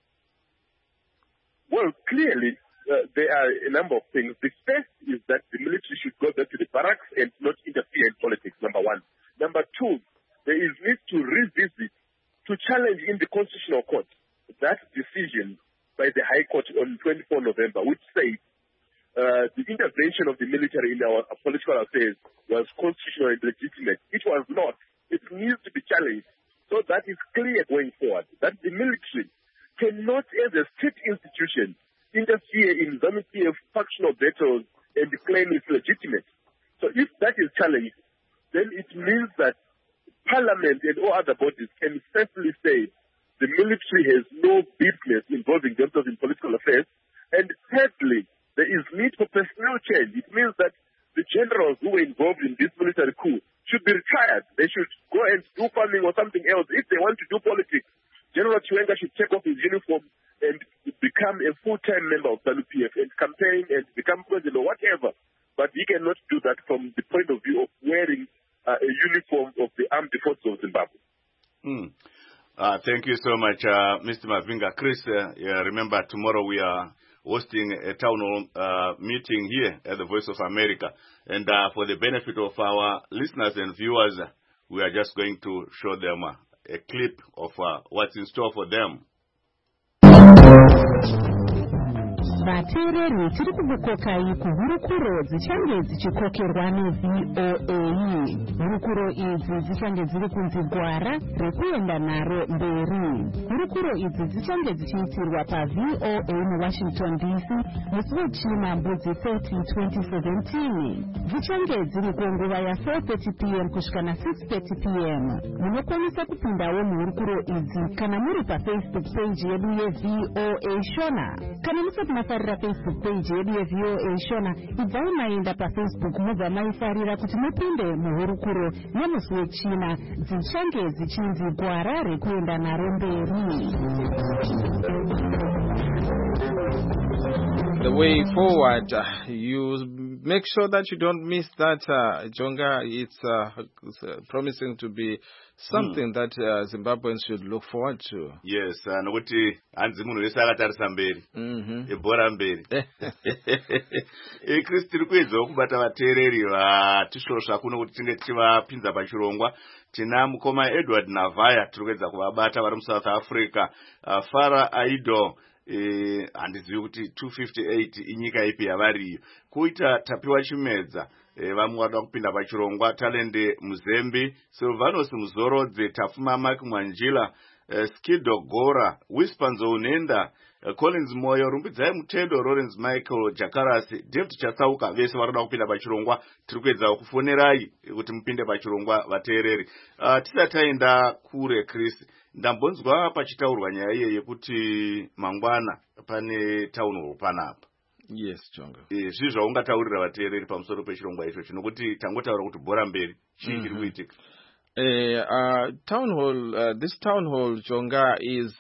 Well, clearly, there are a number of things. The first is that the military should go back to the barracks and not interfere in politics, number one. Number two, there is need to revisit, to challenge in the Constitutional Court that decision by the High Court on 24 November, which says the intervention of the military in our political affairs was constitutional and legitimate. It was not. It needs to be challenged. So that is clear going forward, that the military cannot, as a state institution, interfere in ZANU-PF factional battles and claim it's legitimate. So if that is challenged, then it means that Parliament and all other bodies can safely say the military has no business involving themselves in political affairs. And thirdly, there is need for personnel change. It means that the generals who were involved in this military coup should be retired. They should go and do farming or something else. If they want to do politics, General Chiwenga should take off his uniform and become a full-time member of ZANU-PF and campaign and become president or whatever. But he cannot do that from the point of view of wearing a uniform of the armed forces of Zimbabwe. Thank you so much, Mr. Mavinga. Chris, remember tomorrow we are hosting a town hall meeting here at the Voice of America. And for the benefit of our listeners and viewers, we are just going to show them a clip of what's in store for them. Vateereri tiri kukukokai kuhurukuro dzichange dzichikokerwa neVOA. Hurukuro idzi dzichange dziri kunzi gwara rekuenda naro mberi. Hurukuro idzi dzichange dzichiitirwa paVOA muWashington DC musi wechina mbudzi 30, 2017. Dzichange dziri kunguva ya4:30 p.m. kusvika na6:30 p.m. Munokwanisa kupindawo muhurukuro idzi kana muri paFacebook page yedu yeVOA Shona. Kana musati mafarira Facebook page yedu yeVOA Shona, idzai maenda paFacebook mubva maifarira kuti mupinde muhurukuro nemusi wechina dzichange dzichinzi gwara rekuenda naro mberi. The way forward, you make sure that you don't miss that, Jonga. It's promising to be something that Zimbabweans should look forward to. Yes, nokuti hanzi munhu wese akatarisa mberi ebhora mberi. Chris, tiri kuedzawo kubata vateereri vatisvosva kuno kuti tinge tichivapinza pachirongwa. Tina mukoma Edward Navaya tiri kuedza kuvabata vari muSouth Africa. Farah Aido, handizivi kuti 258 inyika ipi yavariyo. Kuita Tapiwa Chimedza, vamwe vada kupinda pachirongwa. Talende Muzembi, Silvanus Muzorodze, Tafuma Mike Mwanjila, Skido Gora, Wispanzo Unenda, Collins Moyo, Rumbidzai Mutedo, Lawrence Michael, Jakarasi, David Chasauka, vese varada kupinda pachirongwa. Tiri kuedza kufonerai kuti mupinde pachirongwa vateereri. Tisataenda kure, Chris, ndambonzwa pachitaurwa nyaya iye yekuti mangwana pane town hall panapa. Yes, Jonga. Zvizvi zvaungataurira vateereri pamusoro pechirongwa icho nokuti tangotaura kuti bhora mberi chii chiri kuitika. Town hall, this town hall, Jonga, is,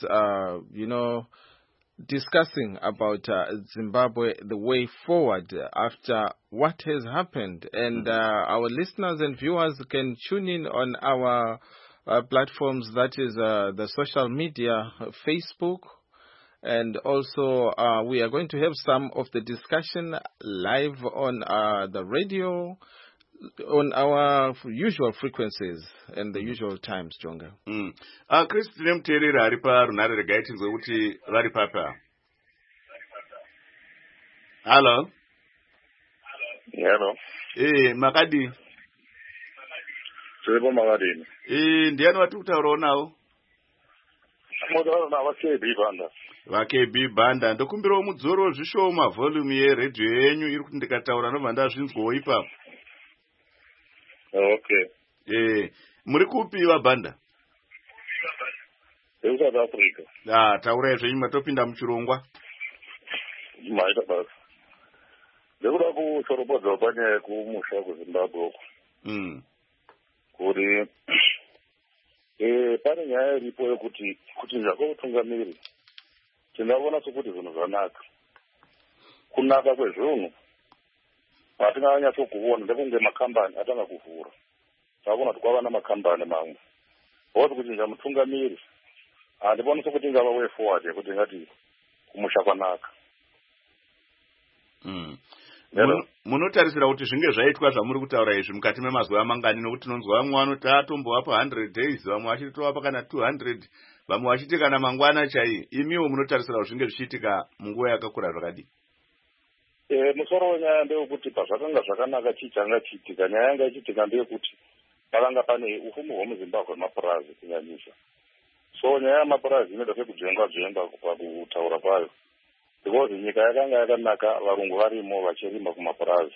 discussing about Zimbabwe, the way forward after what has happened. And our listeners and viewers can tune in on our platforms, that is the social media, Facebook. And also, we are going to have some of the discussion live on the radio, on our usual frequencies and the usual times, Jonga. Chris, tinemuteerera ari parunare regai tinzwe kuti vari papa. Hello. Hello. Makadi. Tiripo makadini. Ndiani wati kutaurawo nawo? Mutaura navaKB Banda. VaKB Banda, ndokumbirawo mudzoro zvishoma volume yeredhiyo yenyu iri kuti ndikataura ndobva ndazvinzwawo ipapo. Okay. Muri kupi vaBanda? South Africa. Taurai zvenyu matopinda muchirongwa. Maita basa. Ndikuda kushorobodza panyaya yekumusha kuZimbabwe uko. Kuti pane nyaya iripo yekuti zvakautungamiri tinoona sokuti zvinhu zvanaka. Kunaka kwezvinhu hatinganyatso kuona ndekunge makambani atanga kuvhura. Takuona kuti kwava namakambani mamwe. Woti kuchinja mutungamiri handiboni sokuti ingava way forward yekuti ingati kumusha kwanaka. Munotarisira kuti zvinge zvaitwa zvamuri kutaura izvi mukati memazuva mangani, nokuti tinonzwa vamwe vanoti atombovapa 100 days, vamwe vachitovapa kana 200, vamwe vachiti kana mangwana chai. Imiwo munotarisira kuti zvinge zvichiitika munguva yakakura zvakadii? Musoro wenyaya ndewekuti pazvakanga zvakanaka chichanga chiitika, nyaya yanga ichiitika ndeyekuti pakanga pane ufumi hwemuZimbabwe mapurazi kunyanyisa. So nyaya yamapurazi inoda sekujengwa pakutaura kwayo. Because nyika yakanga yakanaka, varungu varimo vachirima kumapurazi.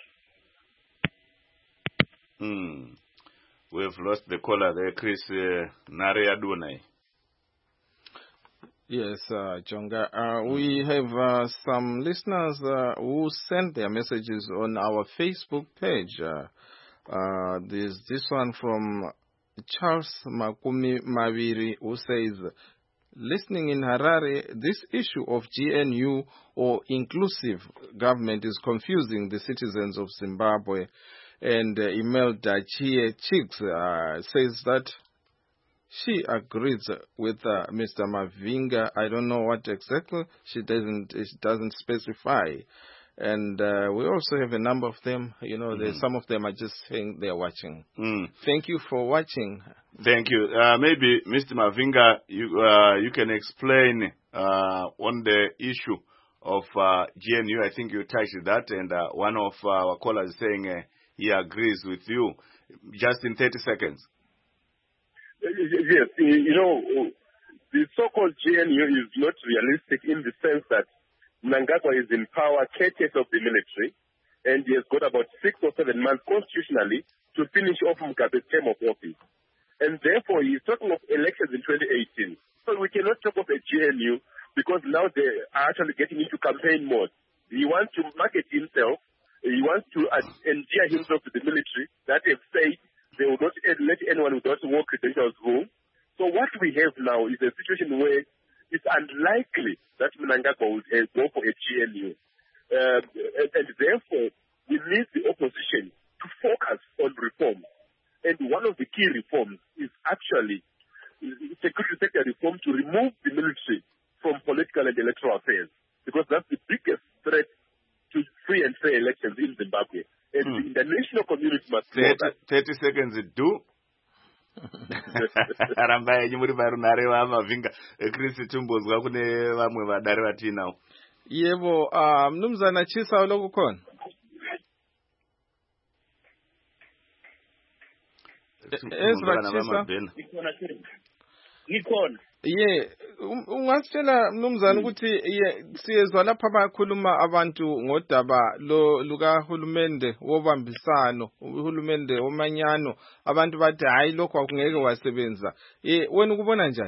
We've lost the caller there, Chris. Nare Adonai. Yes, Jonga. We have some listeners who sent their messages on our Facebook page. There's this one from Charles Makumi Maviri who says, listening in Harare, this issue of GNU or inclusive government is confusing the citizens of Zimbabwe. And Imelda Chie Chicks says that she agrees with Mr. Mavinga. I don't know what exactly. It doesn't specify. And we also have a number of them. Some of them are just saying they're watching. Thank you for watching. Thank you. Maybe Mr. Mavinga, you can explain on the issue of GNU. I think you touched that, and one of our callers is saying he agrees with you. Just in 30 seconds. Yes, the so-called GNU is not realistic in the sense that Mnangagwa is in power, caretaker of the military, and he has got about 6 or 7 months constitutionally to finish off Mugabe's term of office. And therefore, he is talking of elections in 2018. So we cannot talk of a GNU because now they are actually getting into campaign mode. He wants to market himself. He wants to endear himself to the military that have said they will not let anyone without war credentials go. So what we have now is a situation where it's unlikely that Mnangagwa will go for a GNU. And therefore, we need the opposition to focus on reforms. And one of the key reforms is actually security sector reform to remove the military from political and electoral affairs, because that's the biggest threat to free and fair elections in Zimbabwe. And the international community must know that. 30 seconds do. Ramba yenyu muri varunare vamavhinga Chris Tumbozwa kune vamwe vadare vatinawo. Yebo, mnumzana Chisa olokukhona. Ezra Chisa. Ngikhona. Ungasitshela mnumzana ukuthi siyezwa lapha bakhuluma abantu ngodaba lukahulumende wobambisano, uhulumende womanyano, abantu bathi hayi lokho akungeke wasebenza. Wena ukubona njani?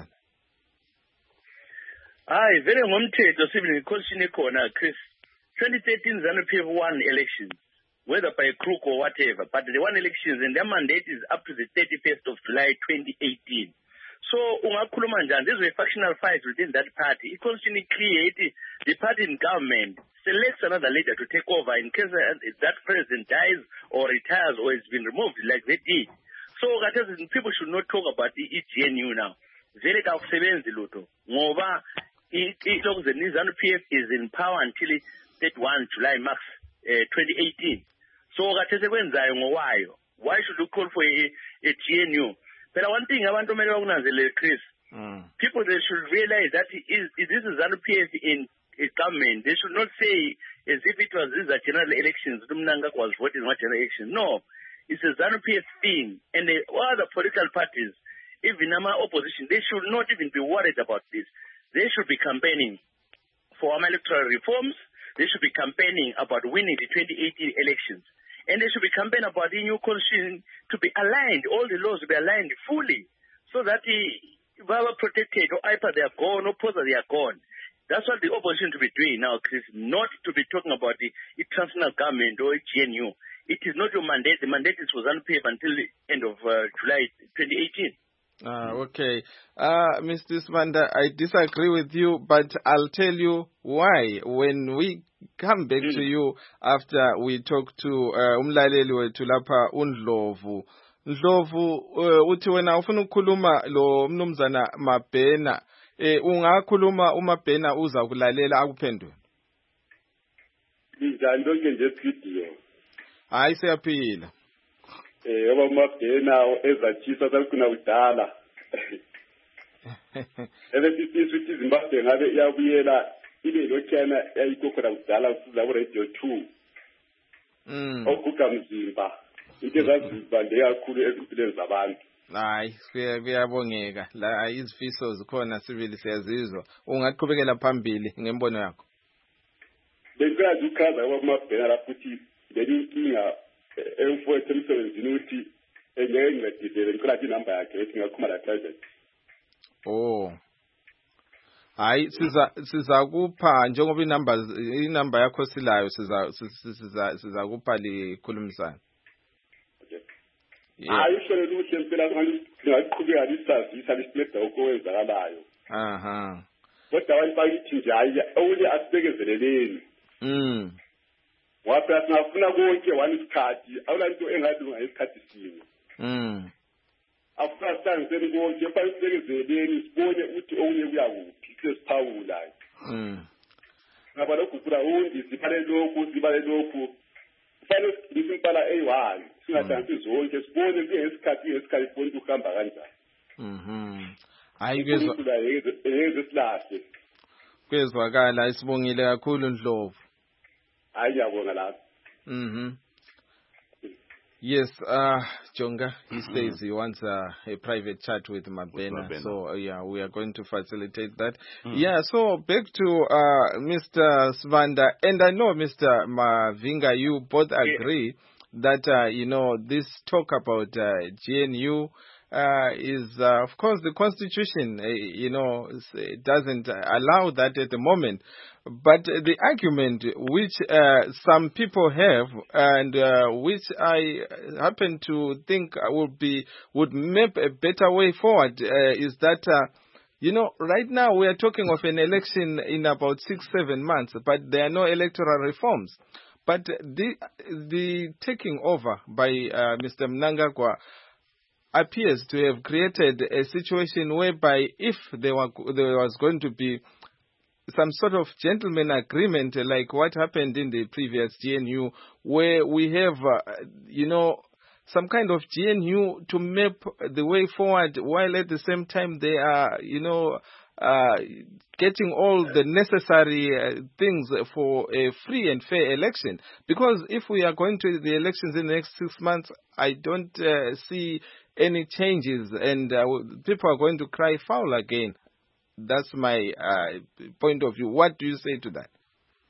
Hayi vele ngomthetho sibili constitution ekhona Chris. 2013 ZANU-PF won elections, whether by a crook or whatever, but they won elections and their mandate is up to the 31st of July 2018. So, ungakhuluma njani, these were factional fights within that party. It constantly created the party in government, selects another leader to take over in case that president dies or retires or has been removed like they did. So, people should not talk about the GNU now. Vele kakusebenzi lutho. Ngoba the ZANU-PF is in power until 31 July max 2018. So, why should we call for a GNU? But one thing I want to mention, Chris, people they should realize that this is ZANU-PF in government. They should not say as if it was these are general elections. Mnangagwa was voting for general elections. No, it's a ZANU-PF thing, and the other political parties, even our opposition, they should not even be worried about this. They should be campaigning for electoral reforms. They should be campaigning about winning the 2018 elections. And they should be campaigning about the new constitution to be aligned, all the laws to be aligned fully, so that the were protected, or either they are gone, or post they are gone. That's what the opposition to be doing now, Chris, not to be talking about the transnational government or GNU. It is not your mandate. The mandate is for ZANU-PF until the end of July 2018. Okay. Mr. Sibanda, I disagree with you, but I'll tell you why. When we come back to you after we talk to umlaleli wethu lapha uNdlovu. Ndlovu, uthi wena ufuna ukukhuluma lo mnumzana Mabhena, ungakhuluma uMabhena uza kulalela akuphendule. Njani lonke nje studio. Hayi siyaphila. Ngoba Mabhena ezatshisa sakuna udala. Ebesithi ukuthi Zimbabwe ngabe iyabuyela ile lokhana yayikokhona kudala kusiza ku Radio 2. Okuga mzimba. Into ezazibande kakhulu ezimpilweni zabantu. Hayi kuyabongeka. La izifiso zikhona sibili siyazizwa. Ungaqhubekela phambili ngembono yakho. Bengazi ukhaza ngoba Mabhena lapho uthi leninkinga emfowethu emsebenzini uthi engeke ngincedisele ngicela inamba yakhe ethi ngakhuluma la private. Oh. Hayi sizakupha njengoba inamba yakho silayo sizakupha likhulumisana. Okay. Hayi uhlelo luhle impela ngaqhubeka lisazisa lisineda okwenzakalayo. Aha. Kodwa abantu bayithi nje hayi awuye asibekezeleleni. Waphela singafuna konke one isikhathi awulanto engadunga isikhathi sinye. After sangiseni konke basibekezeleni sibone ukuthi okunye kuyakuphi sesiphawula. Ngaba lokhu kula undi sibale lokhu kufanele isimpala A1 singadansi zonke sibone ngesikhathi fonto ukuhamba kanjani. Hayi kezwa silahle. Kwezwakala isibongile kakhulu Ndlovu. Hayi ngiyabonga lapha. Yes, Jonga, he says he wants a private chat with Mabhena. So, yeah, we are going to facilitate that. Yeah, so back to Mr. Sibanda. And I know, Mr. Mavinga, you both agree that, this talk about GNU is, of course, the Constitution, doesn't allow that at the moment. But the argument which some people have and which I happen to think would map a better way forward is that You know, right now we are talking of an election in about 6-7 months, but there are no electoral reforms. But the taking over by Mr. Mnangagwa appears to have created a situation whereby if there was going to be some sort of gentleman agreement like what happened in the previous GNU, where we have, some kind of GNU to map the way forward, while at the same time they are, getting all the necessary things for a free and fair election. Because if we are going to the elections in the next 6 months, I don't see any changes, and people are going to cry foul again. That's my point of view. What do you say to that?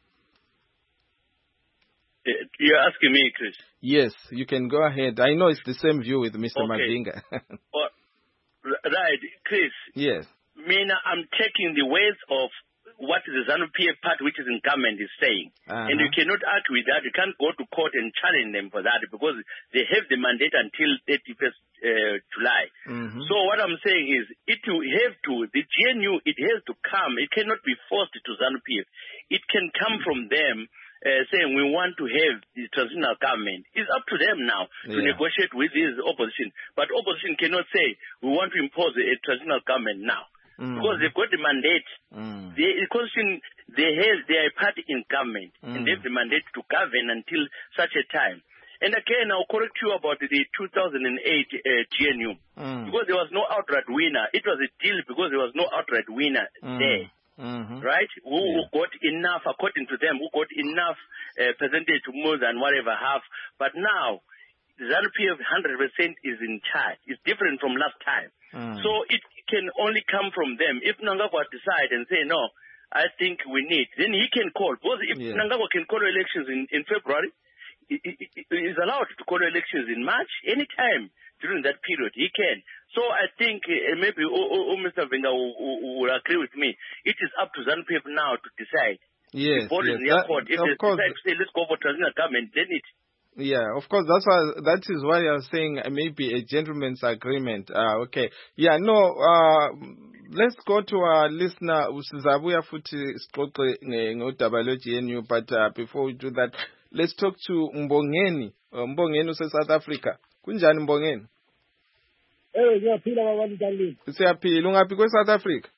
You're asking me, Chris? Yes, you can go ahead. I know it's the same view with Mr. Mavinga. Right, Chris. Yes. Mina, I'm taking the words of what the ZANU-PF party, which is incumbent, is saying. And you cannot argue with that. You can't go to court and challenge them for that because they have the mandate until 31st July. So what I'm saying is, the GNU, it has to come. It cannot be forced to ZANU-PF. It can come from them. Saying we want to have the transitional government. It's up to them now to negotiate with this opposition. But opposition cannot say we want to impose a transitional government now because they've got the mandate. The constitution, they are a party in government and they have the mandate to govern until such a time. And again, I'll correct you about the 2008 GNU because there was no outright winner. It was a deal because there was no outright winner there. Right? Who got enough, according to them, who got enough percentage to more than whatever half. But now, the ZANU-PF 100% is in charge. It's different from last time. So it can only come from them. If Mnangagwa decide and say, no, I think we need, then he can call. Because if Mnangagwa can call elections in February, he is allowed to call elections in March, anytime during that period, he can. So I think maybe Mr. Venga will agree with me. It is up to ZANU-PF now to decide. Yes, If they decide to say, let's go for transitional government, then it. Yeah, of course, that is why I was saying maybe a gentleman's agreement. Okay. Yeah, no, let's go to our listener, Usizabuya Futi Skoke Ngotabalo GNU, but before we do that, let's talk to Mbongeni. Mbongeni says South Africa. Kunjani Mbongeni? Ngiyaphila baba mdalini. Siyaphila, ungaphi kwe-South Africa?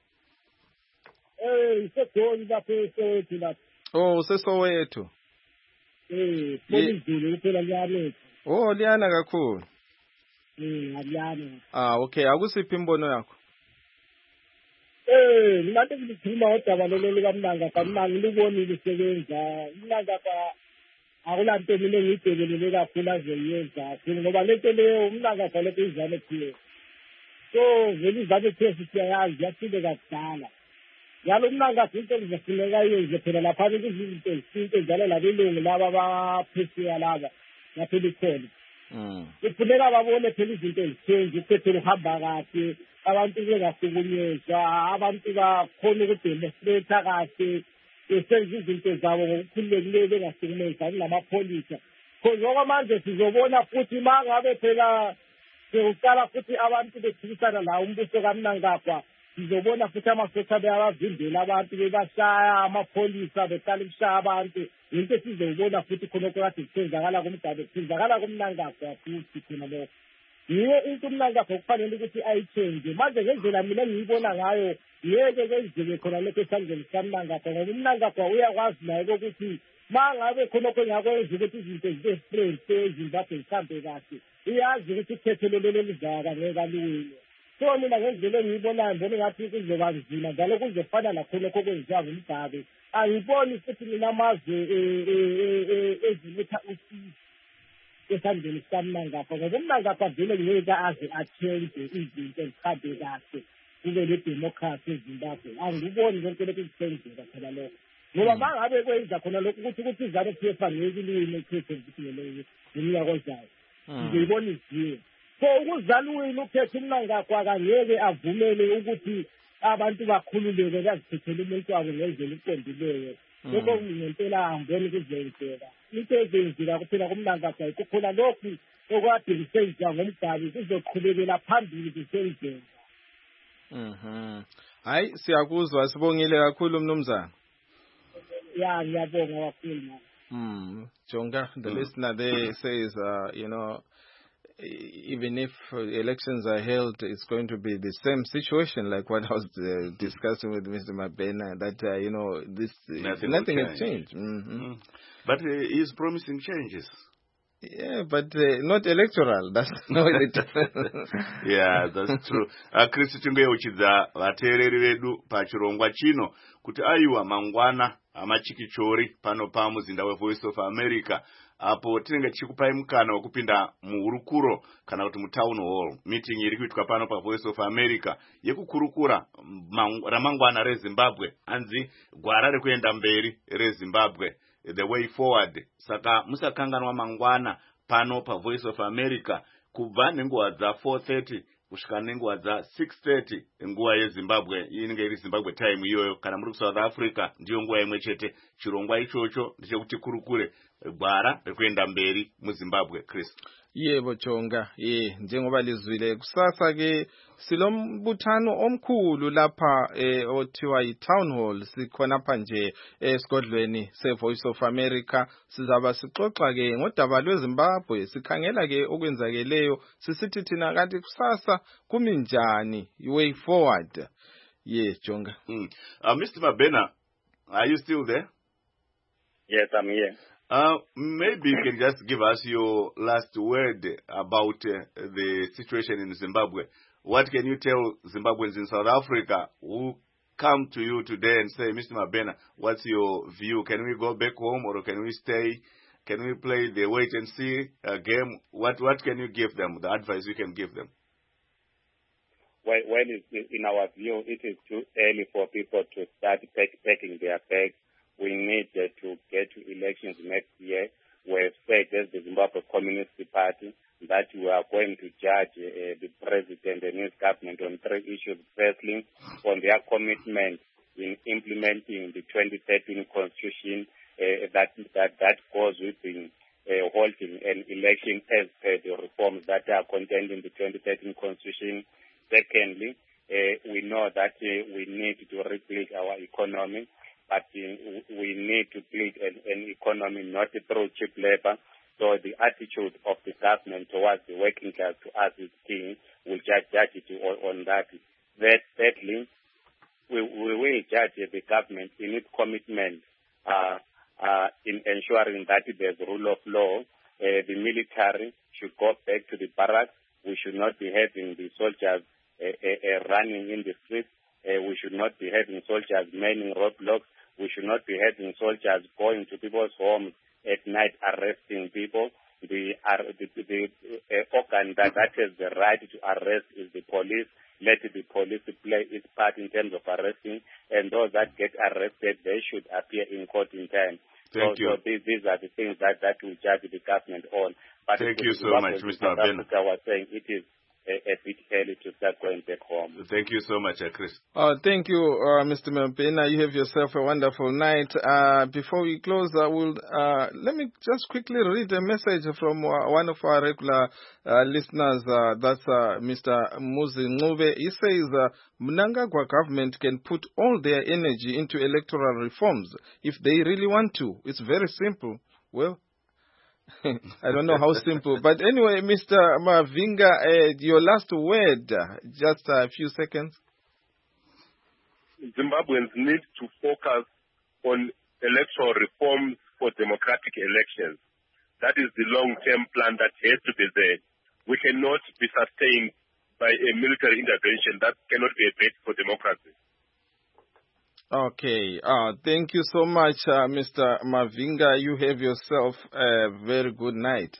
IseGoli lapha eSoweto lapha. Oh, useSoweto. Izulu kuphela liyanetha. Oh, liyana kakhulu. Aliyana. Okay, akusiphi imbono yakho? Mina ngikhuluma ngodaba lolu kaMnangagwa, mina ngilibonile isebenza. Mnangagwa akulanto mina engiyibhekelele kakhulu azoyenza ngoba lento leyo uMnangagwa lokho izane kuye. So vele izane kuye siyayazi yaphinde kakudala. Yalo uMnangagwa into ezifuneka yenze phela lapha izinto njalo labelungu laba abaphesiya laba yaphela ikhona. Kufuneka babone phela izinto ezichange ukuphethela uhamba kahle, abantu bengahlukunyezwa, abantu bakhona ukudemonstrate kahle. Esenza izinto zabo ngokukhululekileyo bengahlukumezani namapholisa. Ngoba manje sizobona futhi mangabe phela sekuqala futhi abantu bephikisana la umbuso kaMnangagwa, sizobona futhi amasosha beyabavimbela abantu bebashaya amapholisa beqala ukushaya abantu. Into esizobona futhi khonokho kade kusenzakala kumdaba kusenzakala kuMnangagwa futhi khona lokho. Yiyo into uMnangagwa kufanele ukuthi ayichange. Manje ngendlela mina ngiyibona ngayo ngeke kwenzeke khona lokho esandleni sikaMnangagwa ngoba uMnangagwa uyakwazi naye ukuthi mangabe khonokho ngakwenza ukuthi izinto zibe straight eZimbabwe zihambe kahle, uyazi ukuthi ukhethelelo lelizaka ngeke aluwile. So mina ngendlela engiyibonayo ngibona ngathi kuzoba nzima njalo kuzofana nakhonokho okwenziwa ngumdabe. Angiboni futhi mina amazwe eziletha usizo esandleni sikaMnangagwa ngoba uMnangagwa vele ngeke aze achange izinto zihambe kahle kube le-democracy eZimbabwe. Angiboni konke lokhu kusenzeka phela lokho ngoba mangabe kwenza khona lokhu ukuthi iZANU-PF angeke iliwine ikhethe ngeminyaka ozayo ngiyibona iziwe. So ukuzalwini ukhethe uMnangagwa akangeke avumele ukuthi abantu bakhululeke bazikhethele umuntu wabo ngendlela iqondileyo. Lokho ngempela angiboni kuzenzeka. Into ezenzeka kuphela kuMnangagwa ikukhona lokhu okwade kusenziwa ngomdabi kuzoqhubekela phambili kusenzeka. Hayi siyakuzwa sibongile kakhulu mnumzana. Ya ngiyabonga kakhulu. Jonga, the listener there says, even if elections are held, it's going to be the same situation like what I was discussing with Mr. Mabena, that, nothing has changed. But he's promising changes. Yeah, but not electoral. That's no electoral. Yeah, that's true. Kristu tungeuchidza vateereri vedu pachirongwa chino kuti aiwa mangwana amachikichori pano pamuzinda weVoice of America apo tinenge tichikupai mukana wekupinda muhurukuro kana kuti mutown hall meeting iri kuitwa pano paVoice of America yekukurukura ramangwana reZimbabwe, anzi gwara rekuenda mberi reZimbabwe, the way forward. Saka musakanganwa mangwana pano paVoice of America kubva nenguva dza 4:30 kusvika nenguva dza 6:30 nguva yeZimbabwe. Inenge iri Zimbabwe time iyoyo. Kana muri South Africa ndiyo nguva imwe chete. Chirongwa ichocho ndechekuti kurukure gwara rekuenda mberi muZimbabwe. Chris. Yebo Jonga, njengoba lizwile kusasa ke silombutano omkhulu lapha othiwa yi-town hall, sikhona pha nje esigodlweni seVoice of America. Sizaba sixoxa ke ngodaba lweZimbabwe, sikhangela ke okwenzakeleyo, sisithi thina kanti kusasa kumi njani, way forward. Jonga. Mr. Mabena, are you still there? Yes, I'm here. Maybe you can just give us your last word about the situation in Zimbabwe. What can you tell Zimbabweans in South Africa who come to you today and say, Mr. Mabena, what's your view? Can we go back home or can we stay? Can we play the wait and see game? What can you give them, the advice you can give them? Well, in our view, it is too early for people to start packing their bags. We need to get to elections next year. We have said as the Zimbabwe Communist Party that we are going to judge the president and his government on 3 issues. Firstly, on their commitment in implementing the 2013 constitution that goes with holding an election as per the reforms that are contained in the 2013 constitution. Secondly, we know that we need to rebuild our economy. But we need to build an economy not through cheap labor. So the attitude of the government towards the working class, to us is key. We'll judge it on that. Thirdly, we will judge the government in its commitment in ensuring that there's rule of law. The military should go back to the barracks. We should not be having the soldiers running in the streets. We should not be having soldiers manning roadblocks. We should not be having soldiers going to people's homes at night arresting people. The organ that has the right to arrest is the police. Let the police play its part in terms of arresting. And those that get arrested, they should appear in court in time. Thank you. So these are the things that will judge the government on. But thank you so much, Mr. Mabena. I was saying it is a bit early to start going back home. Thank you so much, Chris. Thank you, Mr. Mabena. You have yourself a wonderful night. Before we close, let me just quickly read a message from one of our regular listeners. That's Mr. Muzi Ngube. He says, Mnangagwa government can put all their energy into electoral reforms if they really want to. It's very simple. Well, I don't know how simple. But anyway, Mr. Mavinga, your last word, just a few seconds. Zimbabweans need to focus on electoral reforms for democratic elections. That is the long-term plan that has to be there. We cannot be sustained by a military intervention. That cannot be a base for democracy. Okay. Thank you so much, Mr. Mavinga. You have yourself a very good night.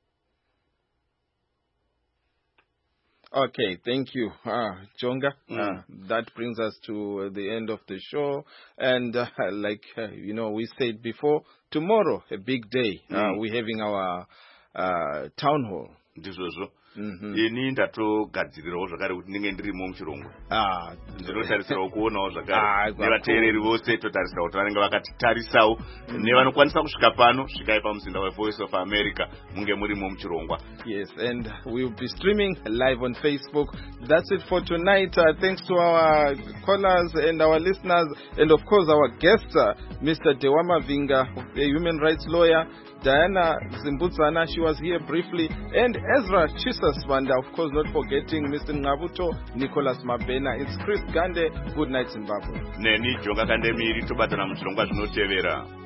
Okay, thank you, Jonga. That brings us to the end of the show. And like, we said before, tomorrow, a big day. We're having our town hall. This was ini ndatogadzirirawo zvakare kuti ndinge ndirimo muchirongwa ndinotarisirawo kuonawo zvakare nevateereri vose totarisira kuti vanenge vakatitarisawo nevanokwanisa kusvika pano svikai pamuzinda weVoice of America munge murimo muchirongwa. Yes, and we will be streaming live on Facebook. That's it for tonight. Thanks to our callers and our listeners, and of course our guest, Mr. Dewama Vinga, a human rights lawyer, Diana Zimbudzana, she was here briefly, and Ezra Chisasvanda, of course not forgetting Mr. Ngabuto, Nicholas Mabena. It's Chris Gande. Good night, Zimbabwe. Neni Jonga Kandemiri to Batana Mchilonga Tevera.